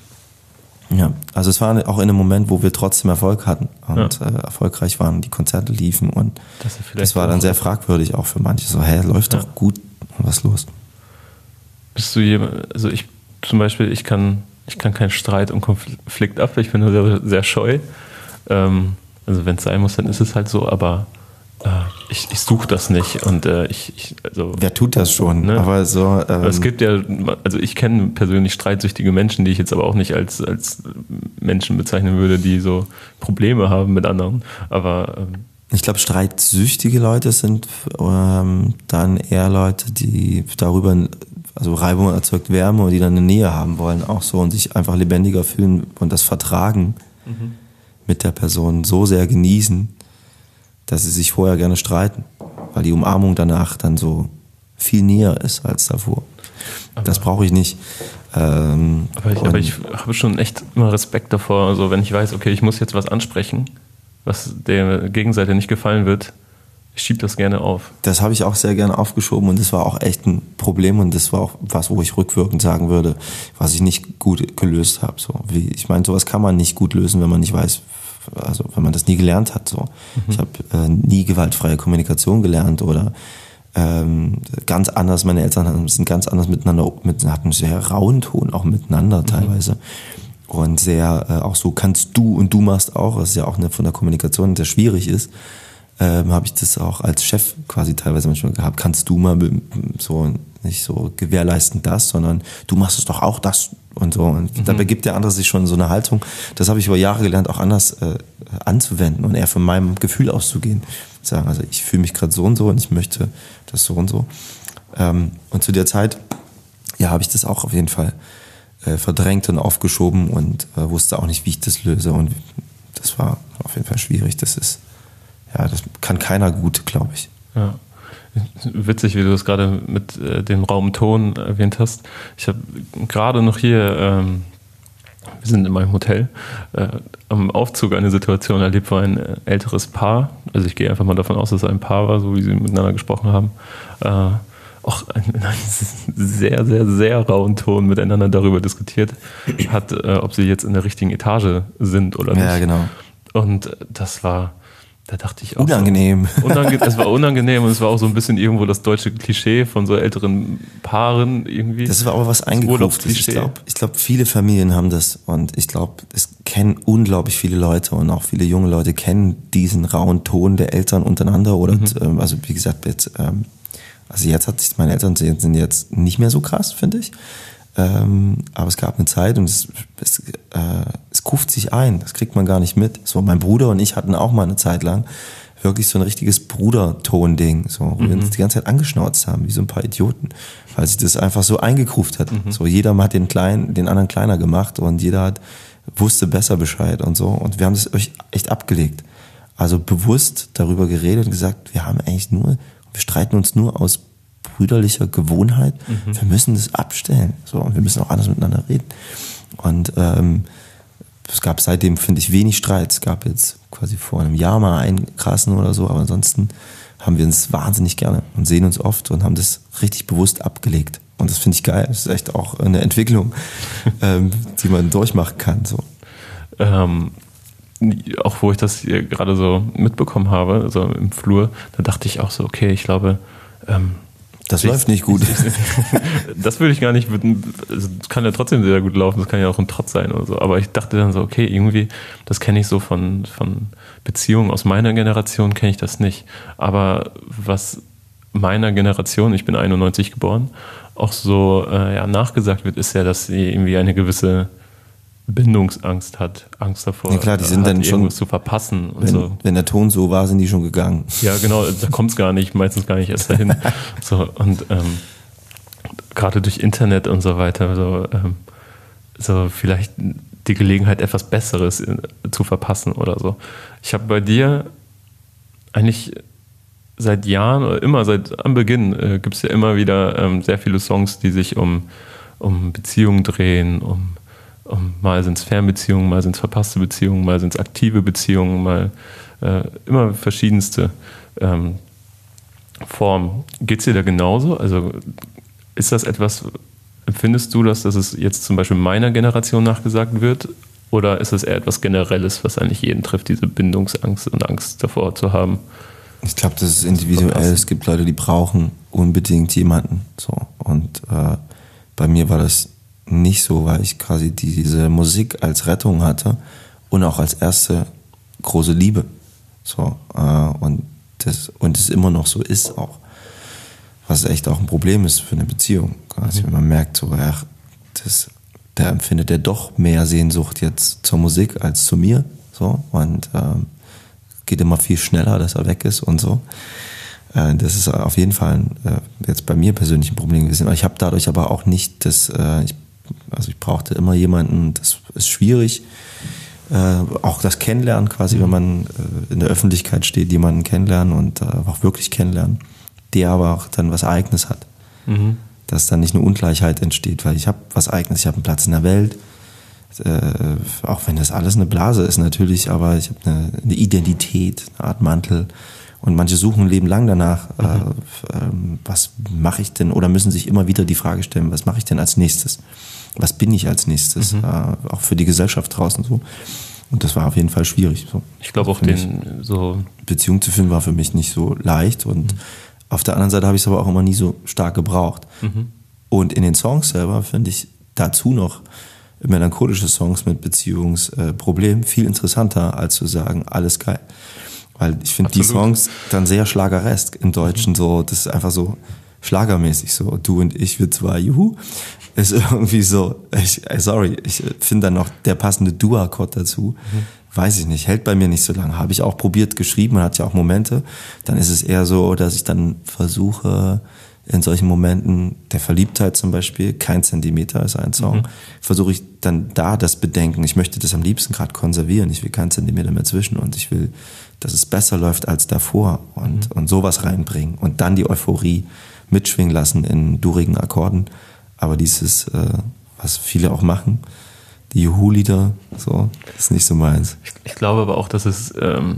Ja, also es war auch in einem Moment, wo wir trotzdem Erfolg hatten und erfolgreich waren, die Konzerte liefen und das war dann sehr fragwürdig auch für manche. So, läuft doch gut, was ist los? Bist du jemand, also ich zum Beispiel, ich kann keinen Streit und Konflikt ab, ich bin nur sehr, sehr scheu. Also wenn es sein muss, dann ist es halt so, aber ich suche das nicht und also wer tut das schon? Ne? Aber so. Es gibt ja, also ich kenne persönlich streitsüchtige Menschen, die ich jetzt aber auch nicht als Menschen bezeichnen würde, die so Probleme haben mit anderen. Aber ich glaube, streitsüchtige Leute sind dann eher Leute, die darüber, also Reibung erzeugt Wärme und die dann eine Nähe haben wollen, auch so und sich einfach lebendiger fühlen und das Vertragen mit der Person so sehr genießen, dass sie sich vorher gerne streiten, weil die Umarmung danach dann so viel näher ist als davor. Das brauche ich nicht. Aber ich habe schon echt immer Respekt davor, also wenn ich weiß, okay, ich muss jetzt was ansprechen, was der Gegenseite nicht gefallen wird, ich schiebe das gerne auf. Das habe ich auch sehr gerne aufgeschoben und das war auch echt ein Problem und das war auch was, wo ich rückwirkend sagen würde, was ich nicht gut gelöst habe. So, ich meine, sowas kann man nicht gut lösen, wenn man nicht weiß, also wenn man das nie gelernt hat. So. Ich habe nie gewaltfreie Kommunikation gelernt oder ganz anders, meine Eltern sind ganz anders miteinander, hatten einen sehr rauen Ton auch miteinander teilweise. Und sehr auch so kannst du und du machst auch, was ja auch von der Kommunikation sehr schwierig ist, habe ich das auch als Chef quasi teilweise manchmal gehabt. Kannst du mal so nicht so gewährleisten das, sondern du machst es doch auch das und so. Und dabei gibt der andere sich schon so eine Haltung. Das habe ich über Jahre gelernt, auch anders anzuwenden und eher von meinem Gefühl auszugehen. Sagen, also ich fühle mich gerade so und so und ich möchte das so und so. Und zu der Zeit, ja, habe ich das auch auf jeden Fall verdrängt und aufgeschoben und wusste auch nicht, wie ich das löse. Und das war auf jeden Fall schwierig. Das kann keiner gut, glaube ich. Ja. Witzig, wie du das gerade mit dem Raumton erwähnt hast. Ich habe gerade noch hier, wir sind in meinem Hotel, am Aufzug eine Situation erlebt, wo ein älteres Paar, also ich gehe einfach mal davon aus, dass es ein Paar war, so wie sie miteinander gesprochen haben, auch in einem sehr, sehr, sehr rauen Ton miteinander darüber diskutiert hat, ob sie jetzt in der richtigen Etage sind oder nicht. Ja, genau. Und das war, da dachte ich auch unangenehm. Es war unangenehm und es war auch so ein bisschen irgendwo das deutsche Klischee von so älteren Paaren irgendwie. Das war aber was eingegruftes. Ich glaube, viele Familien haben das und ich glaube, es kennen unglaublich viele Leute und auch viele junge Leute kennen diesen rauen Ton der Eltern untereinander oder also wie gesagt, also jetzt meine Eltern sind jetzt nicht mehr so krass, finde ich. Aber es gab eine Zeit und es kuft sich ein, das kriegt man gar nicht mit. So, mein Bruder und ich hatten auch mal eine Zeit lang wirklich so ein richtiges Bruderton-Ding, so, wo wir uns die ganze Zeit angeschnauzt haben, wie so ein paar Idioten, weil sich das einfach so eingekruft hat. So, jeder hat den anderen kleiner gemacht und jeder wusste besser Bescheid und so und wir haben das echt abgelegt. Also bewusst darüber geredet und gesagt, wir streiten uns nur aus brüderlicher Gewohnheit. Wir müssen das abstellen. So, und wir müssen auch anders miteinander reden. Und es gab seitdem, finde ich, wenig Streit. Es gab jetzt quasi vor einem Jahr mal einen krassen oder so, aber ansonsten haben wir uns wahnsinnig gerne und sehen uns oft und haben das richtig bewusst abgelegt. Und das finde ich geil. Das ist echt auch eine Entwicklung, die man durchmachen kann. So. Auch wo ich das hier gerade so mitbekommen habe, so im Flur, da dachte ich auch so, okay, ich glaube, das läuft nicht gut. Das würde ich gar nicht, also das kann ja trotzdem sehr gut laufen, das kann ja auch ein Trotz sein oder so, aber ich dachte dann so, okay, irgendwie, das kenne ich so von Beziehungen aus meiner Generation, kenne ich das nicht, aber was meiner Generation, ich bin 91 geboren, auch so nachgesagt wird, ist ja, dass sie irgendwie eine gewisse Bindungsangst hat, Angst davor, ja klar, die sind dann schon irgendwas zu verpassen und so. Wenn der Ton so war, sind die schon gegangen. Ja, genau, da kommt es meistens gar nicht erst dahin. So, und gerade durch Internet und so weiter, so vielleicht die Gelegenheit, etwas Besseres zu verpassen oder so. Ich habe bei dir eigentlich seit Jahren oder immer seit am Beginn gibt es ja immer wieder sehr viele Songs, die sich um Beziehungen drehen, um Mal sind es Fernbeziehungen, mal sind es verpasste Beziehungen, mal sind es aktive Beziehungen, mal immer verschiedenste Formen. Geht es dir da genauso? Also ist das etwas, empfindest du das, dass es jetzt zum Beispiel meiner Generation nachgesagt wird? Oder ist es eher etwas Generelles, was eigentlich jeden trifft, diese Bindungsangst und Angst davor zu haben? Ich glaube, das ist individuell. Es gibt Leute, die brauchen unbedingt jemanden. So. Und bei mir war das nicht so, weil ich quasi diese Musik als Rettung hatte und auch als erste große Liebe. So. Und es immer noch so ist auch. Was echt auch ein Problem ist für eine Beziehung. Also wenn man merkt, so, ja, da empfindet er doch mehr Sehnsucht jetzt zur Musik als zu mir. So. Und geht immer viel schneller, dass er weg ist und so. Das ist auf jeden Fall jetzt bei mir persönlich ein Problem gewesen. Ich habe dadurch aber auch nicht ich brauchte immer jemanden, das ist schwierig. Auch das Kennenlernen quasi, wenn man in der Öffentlichkeit steht, jemanden kennenlernen und auch wirklich kennenlernen, der aber auch dann was Eigenes hat. Dass dann nicht eine Ungleichheit entsteht, weil ich habe was Eigenes, ich habe einen Platz in der Welt, auch wenn das alles eine Blase ist natürlich, aber ich habe eine Identität, eine Art Mantel und manche suchen ein Leben lang danach, was mache ich denn, oder müssen sich immer wieder die Frage stellen, was mache ich denn als nächstes? Was bin ich als nächstes? Auch für die Gesellschaft draußen so. Und das war auf jeden Fall schwierig. So. Ich glaube auch Beziehung zu finden war für mich nicht so leicht und auf der anderen Seite habe ich es aber auch immer nie so stark gebraucht. Und in den Songs selber finde ich dazu noch melancholische Songs mit Beziehungsproblemen viel interessanter, als zu sagen, alles geil. Weil ich finde die Songs dann sehr schlageresk im Deutschen, so, das ist einfach so schlagermäßig so, du und ich, wir zwei, juhu, ist irgendwie so, ich finde dann noch der passende Du-Akkord dazu, weiß ich nicht, hält bei mir nicht so lange, habe ich auch probiert, geschrieben, man hat ja auch Momente, dann ist es eher so, dass ich dann versuche, in solchen Momenten der Verliebtheit zum Beispiel, kein Zentimeter ist ein Song, versuche ich dann da das Bedenken, ich möchte das am liebsten gerade konservieren, ich will keinen Zentimeter mehr zwischen und ich will, dass es besser läuft als davor und sowas reinbringen und dann die Euphorie mitschwingen lassen in durigen Akkorden, aber dieses, was viele auch machen, die Juhu-Lieder, so, ist nicht so meins. Ich glaube aber auch, dass es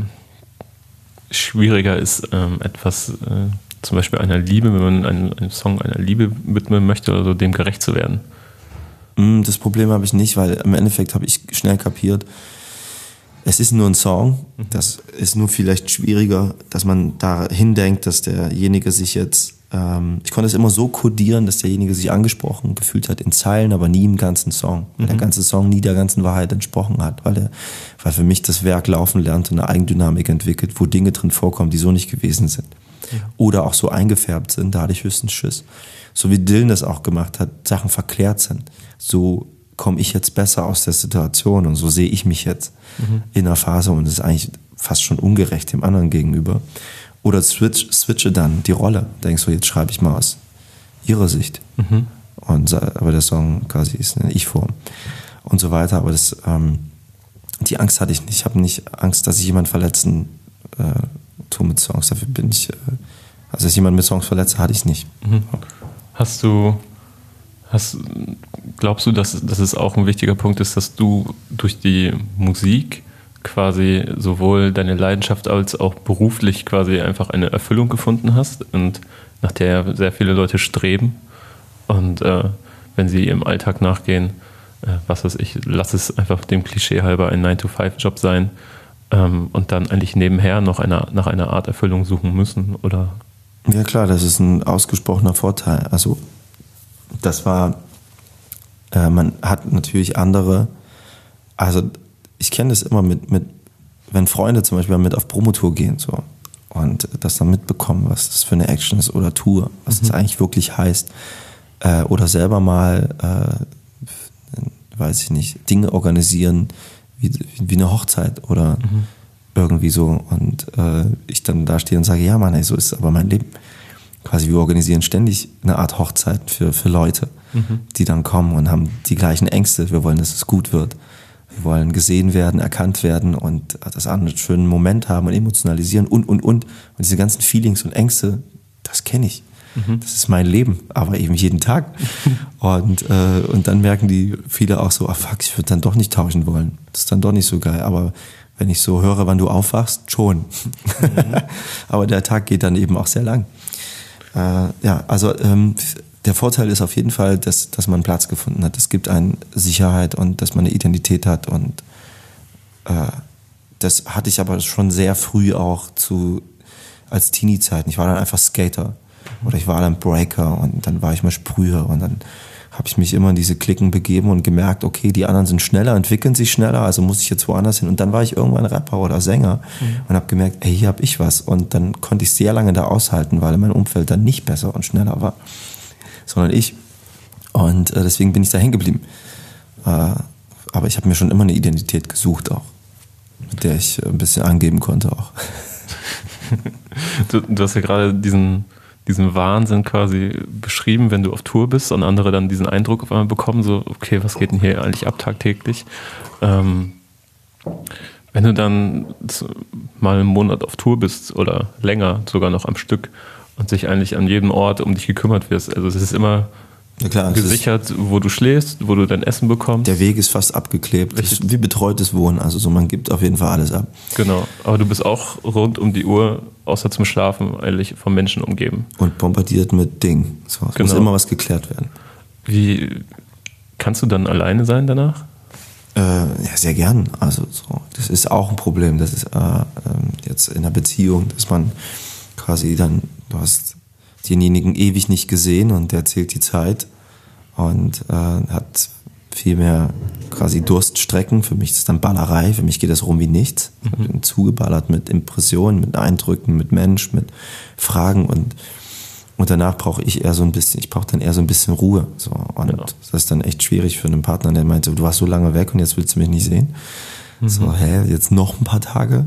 schwieriger ist, etwas zum Beispiel einer Liebe, wenn man einen Song einer Liebe widmen möchte oder so, dem gerecht zu werden. Das Problem habe ich nicht, weil im Endeffekt habe ich schnell kapiert, es ist nur ein Song, das ist nur vielleicht schwieriger, dass man dahin denkt, dass derjenige sich jetzt, ich konnte es immer so kodieren, dass derjenige sich angesprochen gefühlt hat in Zeilen, aber nie im ganzen Song. Weil der ganze Song nie der ganzen Wahrheit entsprochen hat, weil für mich das Werk laufen lernt und eine Eigendynamik entwickelt, wo Dinge drin vorkommen, die so nicht gewesen sind. Oder auch so eingefärbt sind, da hatte ich höchstens Schiss. So wie Dylan das auch gemacht hat, Sachen verklärt sind. So komme ich jetzt besser aus der Situation und so sehe ich mich jetzt in der Phase und es ist eigentlich fast schon ungerecht dem anderen gegenüber. Oder switche dann die Rolle. Denkst du, jetzt schreibe ich mal aus ihrer Sicht. Aber der Song quasi ist eine Ich-Form und so weiter. Aber die Angst hatte ich nicht. Ich habe nicht Angst, dass ich jemanden verletzen tue mit Songs. Dafür bin ich, dass ich jemanden mit Songs verletze, hatte ich nicht. Glaubst du, dass es auch ein wichtiger Punkt ist, dass du durch die Musik quasi sowohl deine Leidenschaft als auch beruflich quasi einfach eine Erfüllung gefunden hast und nach der sehr viele Leute streben und wenn sie ihrem Alltag nachgehen, was weiß ich, lass es einfach dem Klischee halber ein 9-to-5-Job sein und dann eigentlich nebenher noch nach einer Art Erfüllung suchen müssen, oder? Ja klar, das ist ein ausgesprochener Vorteil. Also das war, man hat natürlich andere, also ich kenne das immer mit, wenn Freunde zum Beispiel mit auf Promotour gehen so und das dann mitbekommen, was das für eine Action ist oder Tour, was das eigentlich wirklich heißt, oder selber mal, weiß ich nicht, Dinge organisieren wie eine Hochzeit oder irgendwie so und ich dann da stehe und sage, ja Mann, ey, so ist aber mein Leben. Quasi wir organisieren ständig eine Art Hochzeit für Leute, die dann kommen und haben die gleichen Ängste. Wir wollen, dass es gut wird. Wir wollen gesehen werden, erkannt werden und das einen schönen Moment haben und emotionalisieren und. Und diese ganzen Feelings und Ängste, das kenne ich. Das ist mein Leben, aber eben jeden Tag. Und dann merken die viele auch so, fuck, ich würde dann doch nicht tauschen wollen. Das ist dann doch nicht so geil. Aber wenn ich so höre, wann du aufwachst, schon. Aber der Tag geht dann eben auch sehr lang. Der Vorteil ist auf jeden Fall, dass man einen Platz gefunden hat. Es gibt einen Sicherheit und dass man eine Identität hat. Und das hatte ich aber schon sehr früh auch als Teenie-Zeiten. Ich war dann einfach Skater oder ich war dann Breaker und dann war ich mal Sprüher und dann habe ich mich immer in diese Klicken begeben und gemerkt, okay, die anderen sind schneller, entwickeln sich schneller, also muss ich jetzt woanders hin. Und dann war ich irgendwann Rapper oder Sänger und habe gemerkt, ey, hier habe ich was. Und dann konnte ich sehr lange da aushalten, weil mein Umfeld dann nicht besser und schneller war, sondern ich. Und deswegen bin ich da hängen geblieben. Aber ich habe mir schon immer eine Identität gesucht auch, mit der ich ein bisschen angeben konnte auch. Du hast ja gerade diesen Wahnsinn quasi beschrieben, wenn du auf Tour bist und andere dann diesen Eindruck auf einmal bekommen, so, okay, was geht denn hier eigentlich ab tagtäglich? Wenn du dann mal einen Monat auf Tour bist oder länger, sogar noch am Stück und sich eigentlich an jedem Ort um dich gekümmert wirst, also es ist immer gesichert, wo du schläfst, wo du dein Essen bekommst. Der Weg ist fast abgeklebt. Das ist wie betreutes Wohnen. Also so, man gibt auf jeden Fall alles ab. Genau. Aber du bist auch rund um die Uhr, außer zum Schlafen, eigentlich vom Menschen umgeben. Und bombardiert mit Dingen. So, es muss immer was geklärt werden. Wie kannst du dann alleine sein danach? Ja, sehr gern. Also so, das ist auch ein Problem. Das ist jetzt in einer Beziehung, dass man quasi dann, du hast denjenigen ewig nicht gesehen und der zählt die Zeit und hat viel mehr quasi Durststrecken. Für mich ist das dann Ballerei, für mich geht das rum wie nichts. Ich bin zugeballert mit Impressionen, mit Eindrücken, mit Mensch, mit Fragen und danach brauche ich eher so ein bisschen, ich brauche dann eher so ein bisschen Ruhe. So. Und das ist dann echt schwierig für einen Partner, der meinte, du warst so lange weg und jetzt willst du mich nicht sehen. So, jetzt noch ein paar Tage?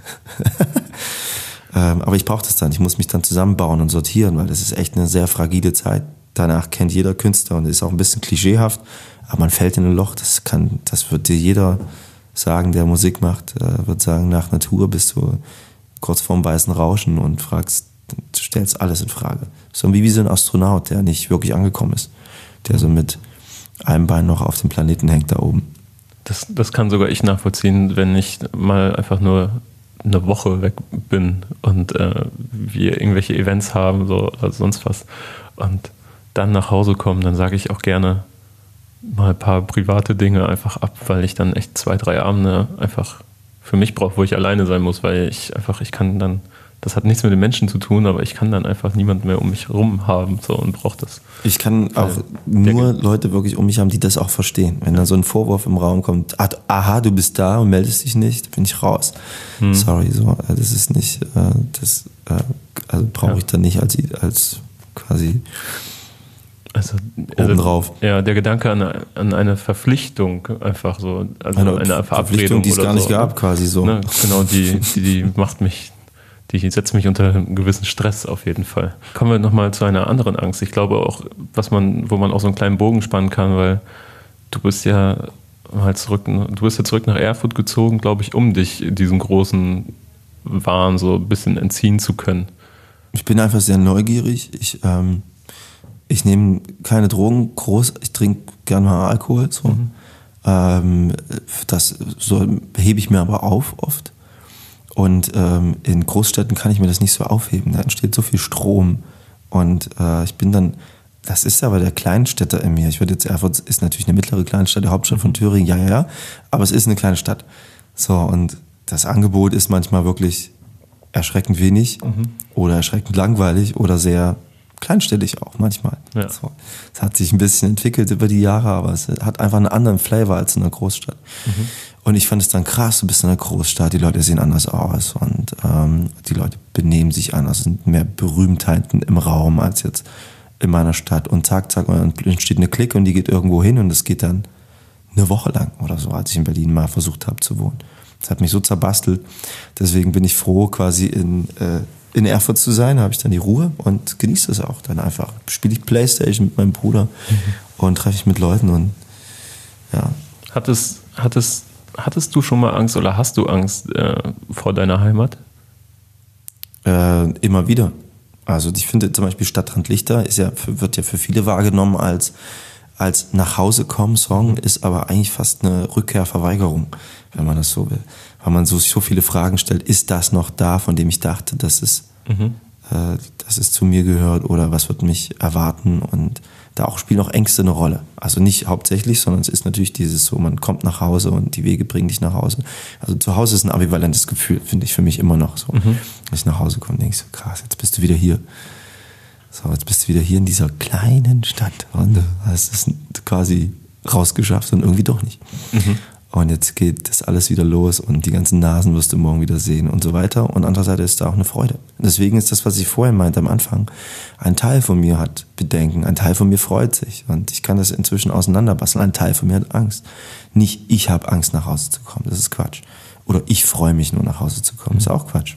Aber ich brauche das dann. Ich muss mich dann zusammenbauen und sortieren, weil das ist echt eine sehr fragile Zeit. Danach kennt jeder Künstler und ist auch ein bisschen klischeehaft, aber man fällt in ein Loch. Das wird dir jeder sagen, der Musik macht, wird sagen, nach Natur bist du kurz vorm weißen Rauschen und stellst alles in Frage. So wie so ein Astronaut, der nicht wirklich angekommen ist, der so mit einem Bein noch auf dem Planeten hängt da oben. Das kann sogar ich nachvollziehen, wenn ich mal einfach nur eine Woche weg bin und wir irgendwelche Events haben, so oder sonst was, und dann nach Hause kommen, dann sage ich auch gerne mal ein paar private Dinge einfach ab, weil ich dann echt 2-3 Abende einfach für mich brauche, wo ich alleine sein muss, weil ich kann dann, das hat nichts mit den Menschen zu tun, aber ich kann dann einfach niemanden mehr um mich herum haben so, und brauche das. Ich kann auch nur Leute wirklich um mich haben, die das auch verstehen. Wenn dann so ein Vorwurf im Raum kommt, aha, du bist da und meldest dich nicht, bin ich raus. Sorry, so, das ist nicht, also brauche ich dann nicht als quasi also obendrauf. Ja, der Gedanke an eine Verpflichtung einfach so, also eine Verabredung, die es gar nicht gab, quasi so. Ne, genau, die macht mich, die setzt mich unter einen gewissen Stress auf jeden Fall. Kommen wir nochmal zu einer anderen Angst. Ich glaube auch, wo man auch so einen kleinen Bogen spannen kann, weil du bist ja zurück nach Erfurt gezogen, glaube ich, um dich diesem großen Wahn so ein bisschen entziehen zu können. Ich bin einfach sehr neugierig. Ich nehme keine Drogen groß, ich trinke gerne mal Alkohol. So. Das so hebe ich mir aber auf oft. Und in Großstädten kann ich mir das nicht so aufheben. Da entsteht so viel Strom. Und ich bin dann, das ist aber der Kleinstädter in mir. Erfurt ist natürlich eine mittlere Kleinstadt, die Hauptstadt von Thüringen, ja. Aber es ist eine kleine Stadt. So, und das Angebot ist manchmal wirklich erschreckend wenig oder erschreckend langweilig oder sehr kleinstellig auch manchmal. Ja. So. Es hat sich ein bisschen entwickelt über die Jahre, aber es hat einfach einen anderen Flavor als in einer Großstadt. Und ich fand es dann krass, du bist in einer Großstadt, die Leute sehen anders aus und die Leute benehmen sich anders, sind mehr Berühmtheiten im Raum als jetzt in meiner Stadt. Und zack, und entsteht eine Clique und die geht irgendwo hin und das geht dann eine Woche lang oder so, als ich in Berlin mal versucht habe zu wohnen. Das hat mich so zerbastelt. Deswegen bin ich froh, quasi in Erfurt zu sein, habe ich dann die Ruhe und genieße es auch dann einfach. Spiele ich Playstation mit meinem Bruder und treffe ich mit Leuten und ja. Hattest du schon mal Angst oder hast du Angst vor deiner Heimat? Immer wieder. Also ich finde zum Beispiel Stadtrand Lichter wird ja für viele wahrgenommen als Nach-Hause-Kommen-Song, ist aber eigentlich fast eine Rückkehrverweigerung, wenn man das so will. Weil man so viele Fragen stellt, ist das noch da, von dem ich dachte, dass es zu mir gehört, oder was wird mich erwarten? Und da auch spielen auch Ängste eine Rolle. Also nicht hauptsächlich, sondern es ist natürlich dieses so, man kommt nach Hause und die Wege bringen dich nach Hause. Also zu Hause ist ein ambivalentes Gefühl, finde ich für mich immer noch so. Wenn ich nach Hause komme, denke ich so, krass, jetzt bist du wieder hier. So, jetzt bist du wieder hier in dieser kleinen Stadt und du hast es quasi rausgeschafft und irgendwie doch nicht. Und jetzt geht das alles wieder los und die ganzen Nasen wirst du morgen wieder sehen und so weiter. Und andererseits ist da auch eine Freude. Deswegen ist das, was ich vorhin meinte am Anfang, ein Teil von mir hat Bedenken, ein Teil von mir freut sich und ich kann das inzwischen auseinanderbasteln. Ein Teil von mir hat Angst. Nicht ich habe Angst, nach Hause zu kommen, das ist Quatsch. Oder ich freue mich nur, nach Hause zu kommen, das ist auch Quatsch.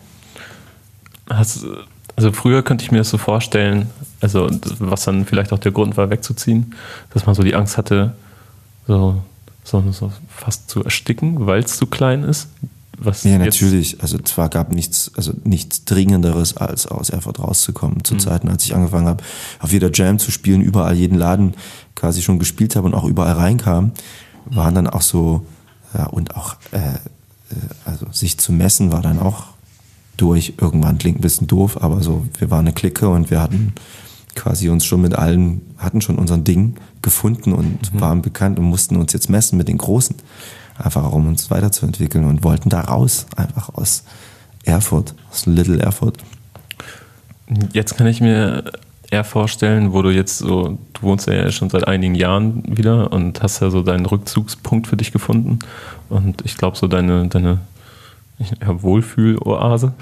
Also früher könnte ich mir das so vorstellen, also was dann vielleicht auch der Grund war, wegzuziehen, dass man so die Angst hatte, so fast zu ersticken, weil es zu klein ist. Ja, natürlich. Also zwar gab nichts Dringenderes, als aus Erfurt rauszukommen. Zu Zeiten, als ich angefangen habe, auf jeder Jam zu spielen, überall jeden Laden quasi schon gespielt habe und auch überall reinkam, waren dann auch so, ja, und auch, also sich zu messen war dann auch durch. Irgendwann klingt ein bisschen doof, aber so, wir waren eine Clique und wir hatten quasi uns schon mit allen, hatten schon unser Ding gefunden und waren bekannt und mussten uns jetzt messen mit den Großen. Einfach auch, um uns weiterzuentwickeln und wollten da raus, einfach aus Erfurt, aus Little Erfurt. Jetzt kann ich mir eher vorstellen, wo du jetzt so, du wohnst ja schon seit einigen Jahren wieder und hast ja so deinen Rückzugspunkt für dich gefunden und ich glaube so deine Wohlfühloase.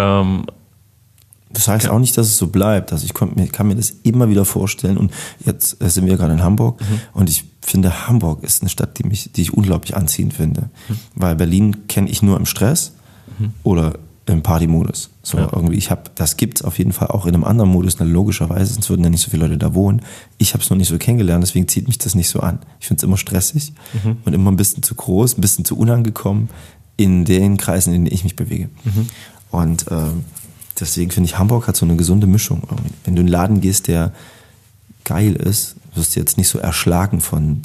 Das heißt auch nicht, dass es so bleibt. Also ich kann mir das immer wieder vorstellen und jetzt sind wir gerade in Hamburg und ich finde, Hamburg ist eine Stadt, die ich unglaublich anziehend finde. Weil Berlin kenne ich nur im Stress oder im Partymodus. So irgendwie, das gibt's auf jeden Fall auch in einem anderen Modus, logischerweise, sonst würden ja nicht so viele Leute da wohnen. Ich habe es noch nicht so kennengelernt, deswegen zieht mich das nicht so an. Ich finde es immer stressig und immer ein bisschen zu groß, ein bisschen zu unangekommen in den Kreisen, in denen ich mich bewege. Und deswegen finde ich, Hamburg hat so eine gesunde Mischung. Wenn du in einen Laden gehst, der geil ist, wirst du jetzt nicht so erschlagen von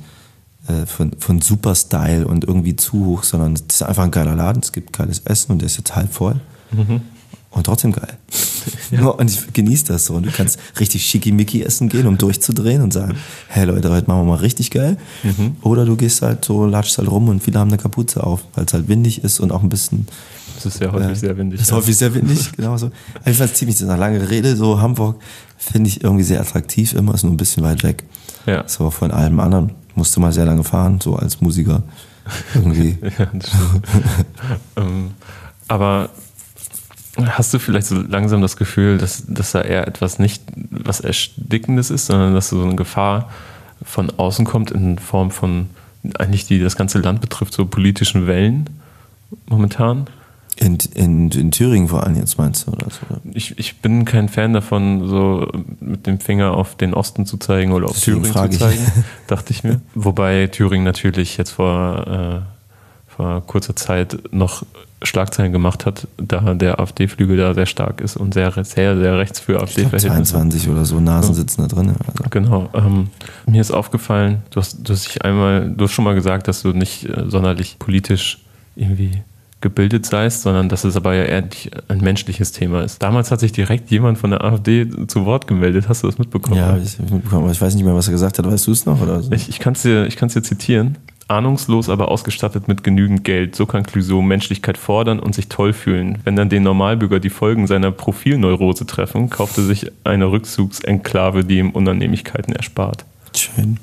Superstyle und irgendwie zu hoch, sondern es ist einfach ein geiler Laden, es gibt geiles Essen und der ist jetzt halb voll. Und trotzdem geil. Ja. Und ich genieße das so. Und du kannst richtig schickimicki essen gehen, um durchzudrehen und sagen, hey Leute, heute machen wir mal richtig geil. Oder du gehst halt so, latschst halt rum und viele haben eine Kapuze auf, weil es halt windig ist und auch ein bisschen... Das ist ja häufig sehr windig. Das ist häufig sehr windig, genau so. Ich fand es ziemlich, das ist eine lange Rede, so Hamburg finde ich irgendwie sehr attraktiv, immer ist nur ein bisschen weit weg. Ja. So von allem anderen. Musste mal sehr lange fahren, so als Musiker. Irgendwie. Ja, das stimmt. Aber hast du vielleicht so langsam das Gefühl, dass da eher etwas nicht was Erstickendes ist, sondern dass so eine Gefahr von außen kommt in Form von, eigentlich die das ganze Land betrifft, so politischen Wellen momentan? In Thüringen vor allem jetzt meinst du? Oder so? Ich bin kein Fan davon, so mit dem Finger auf den Osten zu zeigen oder auf Thüringen zu zeigen, dachte ich mir. Wobei Thüringen natürlich jetzt vor kurzer Zeit noch Schlagzeilen gemacht hat, da der AfD-Flügel da sehr stark ist und sehr, sehr, sehr rechts für AfD-Verhältnisse. 22 oder so Nasen sitzen da drin. Also. Genau. Mir ist aufgefallen, du hast schon mal gesagt, dass du nicht sonderlich politisch irgendwie gebildet seist, sondern dass es aber ja eher ein menschliches Thema ist. Damals hat sich direkt jemand von der AfD zu Wort gemeldet. Hast du das mitbekommen? Ja, ich mitbekommen, aber ich weiß nicht mehr, was er gesagt hat. Weißt du es noch? Oder so? Ich kann es dir zitieren. Ahnungslos, aber ausgestattet mit genügend Geld. So kann Clouseau Menschlichkeit fordern und sich toll fühlen. Wenn dann den Normalbürger die Folgen seiner Profilneurose treffen, kauft er sich eine Rückzugsenklave, die ihm Unannehmlichkeiten erspart. Schön.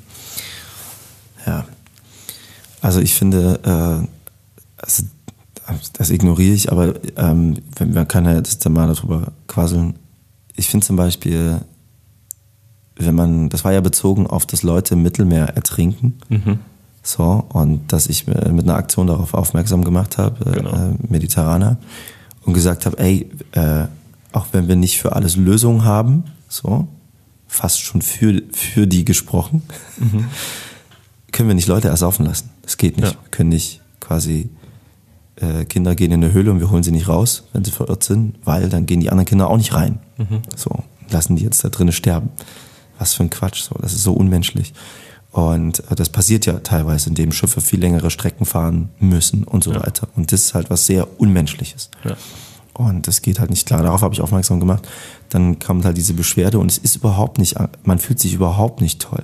Ja. Also ich finde, das ignoriere ich, aber man kann ja jetzt mal darüber quasseln. Ich finde zum Beispiel, das war ja bezogen auf, dass Leute im Mittelmeer ertrinken. So, und dass ich mit einer Aktion darauf aufmerksam gemacht habe, genau. Mediterraner, und gesagt habe, auch wenn wir nicht für alles Lösungen haben, so, fast schon für die gesprochen, können wir nicht Leute ersaufen lassen. Das geht nicht. Wir können nicht quasi Kinder gehen in eine Höhle und wir holen sie nicht raus, wenn sie verirrt sind, weil dann gehen die anderen Kinder auch nicht rein. So, lassen die jetzt da drinnen sterben. Was für ein Quatsch, so, das ist so unmenschlich. Und das passiert ja teilweise, indem Schiffe viel längere Strecken fahren müssen und so weiter. Und das ist halt was sehr Unmenschliches. Ja. Und das geht halt nicht klar. Darauf habe ich aufmerksam gemacht. Dann kam halt diese Beschwerde und es ist überhaupt nicht, man fühlt sich überhaupt nicht toll.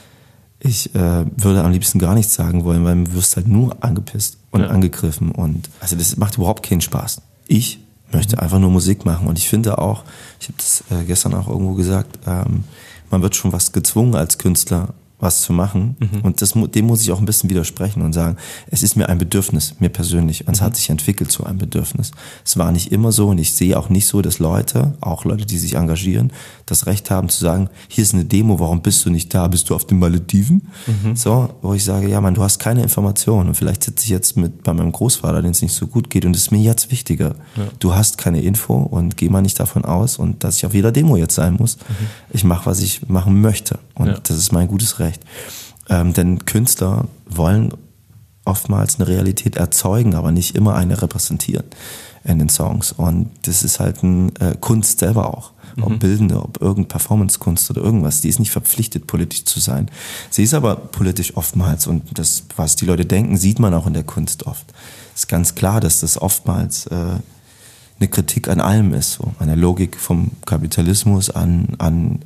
Ich würde am liebsten gar nichts sagen wollen, weil du wirst halt nur angepisst und angegriffen. Und also das macht überhaupt keinen Spaß. Ich möchte einfach nur Musik machen. Und ich finde auch, ich habe das gestern auch irgendwo gesagt, man wird schon was gezwungen als Künstler, was zu machen. Und dem muss ich auch ein bisschen widersprechen und sagen, es ist mir ein Bedürfnis, mir persönlich. Und es hat sich entwickelt zu einem Bedürfnis. Es war nicht immer so und ich sehe auch nicht so, dass Leute, auch Leute, die sich engagieren, das Recht haben zu sagen, hier ist eine Demo, warum bist du nicht da? Bist du auf den Malediven? So, wo ich sage, ja Mann, du hast keine Informationen und vielleicht sitze ich jetzt bei meinem Großvater, dem es nicht so gut geht und es ist mir jetzt wichtiger. Ja. Du hast keine Info und geh mal nicht davon aus und dass ich auf jeder Demo jetzt sein muss. Ich mache, was ich machen möchte und das ist mein gutes Recht. Denn Künstler wollen oftmals eine Realität erzeugen, aber nicht immer eine repräsentieren in den Songs. Und das ist halt eine Kunst selber auch. Ob bildende, ob irgendeine Performance-Kunst oder irgendwas. Die ist nicht verpflichtet, politisch zu sein. Sie ist aber politisch oftmals. Und das, was die Leute denken, sieht man auch in der Kunst oft. Es ist ganz klar, dass das oftmals eine Kritik an allem ist, so an der Logik vom Kapitalismus, an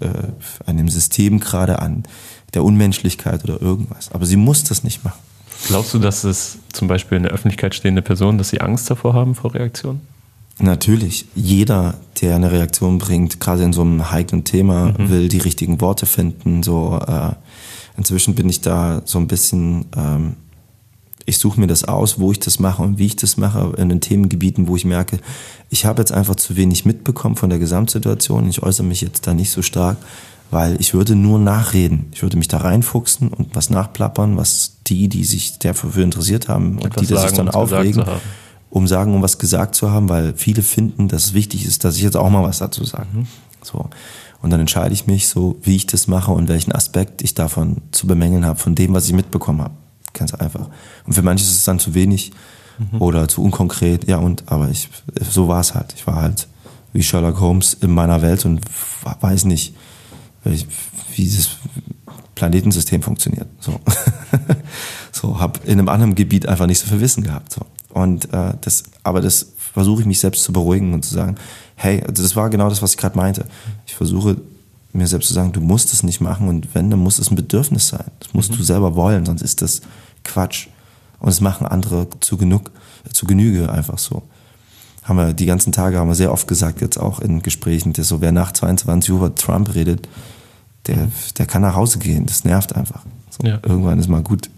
dem System gerade, an der Unmenschlichkeit oder irgendwas. Aber sie muss das nicht machen. Glaubst du, dass es zum Beispiel in der Öffentlichkeit stehende Personen, dass sie Angst davor haben vor Reaktionen? Natürlich. Jeder, der eine Reaktion bringt, gerade in so einem heiklen Thema, will die richtigen Worte finden. So, inzwischen bin ich da so ein bisschen, ich suche mir das aus, wo ich das mache und wie ich das mache, in den Themengebieten, wo ich merke, ich habe jetzt einfach zu wenig mitbekommen von der Gesamtsituation. Ich äußere mich jetzt da nicht so stark, weil ich würde nur nachreden. Ich würde mich da reinfuchsen und was nachplappern, was die sich dafür interessiert haben und die das sich dann aufregen, um was gesagt zu haben, weil viele finden, dass es wichtig ist, dass ich jetzt auch mal was dazu sage. So. Und dann entscheide ich mich so, wie ich das mache und welchen Aspekt ich davon zu bemängeln habe, von dem, was ich mitbekommen habe. Ganz einfach. Und für manche ist es dann zu wenig oder zu unkonkret. Ja, aber so war es halt. Ich war halt wie Sherlock Holmes in meiner Welt und weiß nicht, wie dieses Planetensystem funktioniert. So, hab in einem anderen Gebiet einfach nicht so viel Wissen gehabt. So. Und das versuche ich mich selbst zu beruhigen und zu sagen, hey, also das war genau das, was ich gerade meinte. Ich versuche mir selbst zu sagen, du musst es nicht machen und wenn, dann muss es ein Bedürfnis sein. Das musst du selber wollen, sonst ist das Quatsch. Und es machen andere zu Genüge einfach so. Die ganzen Tage haben wir sehr oft gesagt, jetzt auch in Gesprächen, dass so, wer nach 22 Uhr über Trump redet, der kann nach Hause gehen. Das nervt einfach. So, irgendwann ist mal gut.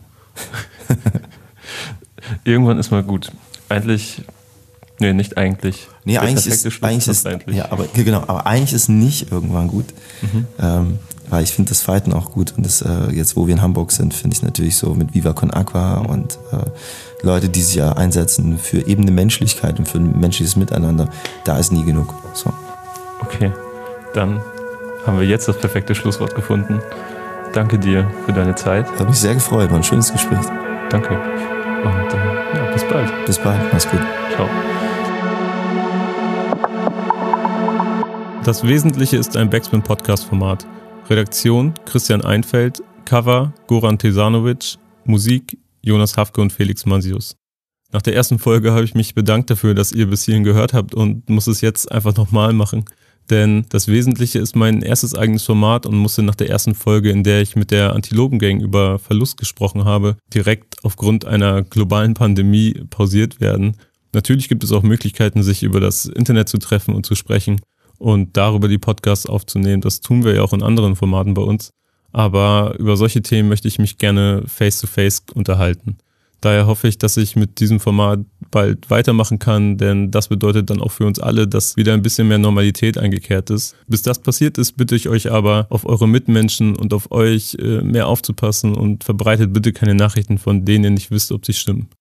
Irgendwann ist mal gut. Nicht eigentlich. Nee, eigentlich ist ja, aber genau, aber eigentlich ist nicht irgendwann gut. Weil ich finde das Fighten auch gut und das jetzt, wo wir in Hamburg sind, finde ich natürlich so mit Viva Con Aqua und Leute, die sich ja einsetzen für eben eine Menschlichkeit und für ein menschliches Miteinander, da ist nie genug. So. Okay, dann haben wir jetzt das perfekte Schlusswort gefunden. Danke dir für deine Zeit. Hat mich sehr gefreut, war ein schönes Gespräch. Danke. Und bis bald. Bis bald, mach's gut. Ciao. Das Wesentliche ist ein Backspin-Podcast-Format. Redaktion Christian Einfeld, Cover Goran Tesanovic, Musik Jonas Hafke und Felix Mansius. Nach der ersten Folge habe ich mich bedankt dafür, dass ihr bis hierhin gehört habt und muss es jetzt einfach nochmal machen. Denn das Wesentliche ist mein erstes eigenes Format und musste nach der ersten Folge, in der ich mit der Antilopen-Gang über Verlust gesprochen habe, direkt aufgrund einer globalen Pandemie pausiert werden. Natürlich gibt es auch Möglichkeiten, sich über das Internet zu treffen und zu sprechen und darüber die Podcasts aufzunehmen. Das tun wir ja auch in anderen Formaten bei uns. Aber über solche Themen möchte ich mich gerne face-to-face unterhalten. Daher hoffe ich, dass ich mit diesem Format bald weitermachen kann, denn das bedeutet dann auch für uns alle, dass wieder ein bisschen mehr Normalität eingekehrt ist. Bis das passiert ist, bitte ich euch aber, auf eure Mitmenschen und auf euch mehr aufzupassen und verbreitet bitte keine Nachrichten, von denen ihr nicht wisst, ob sie stimmen.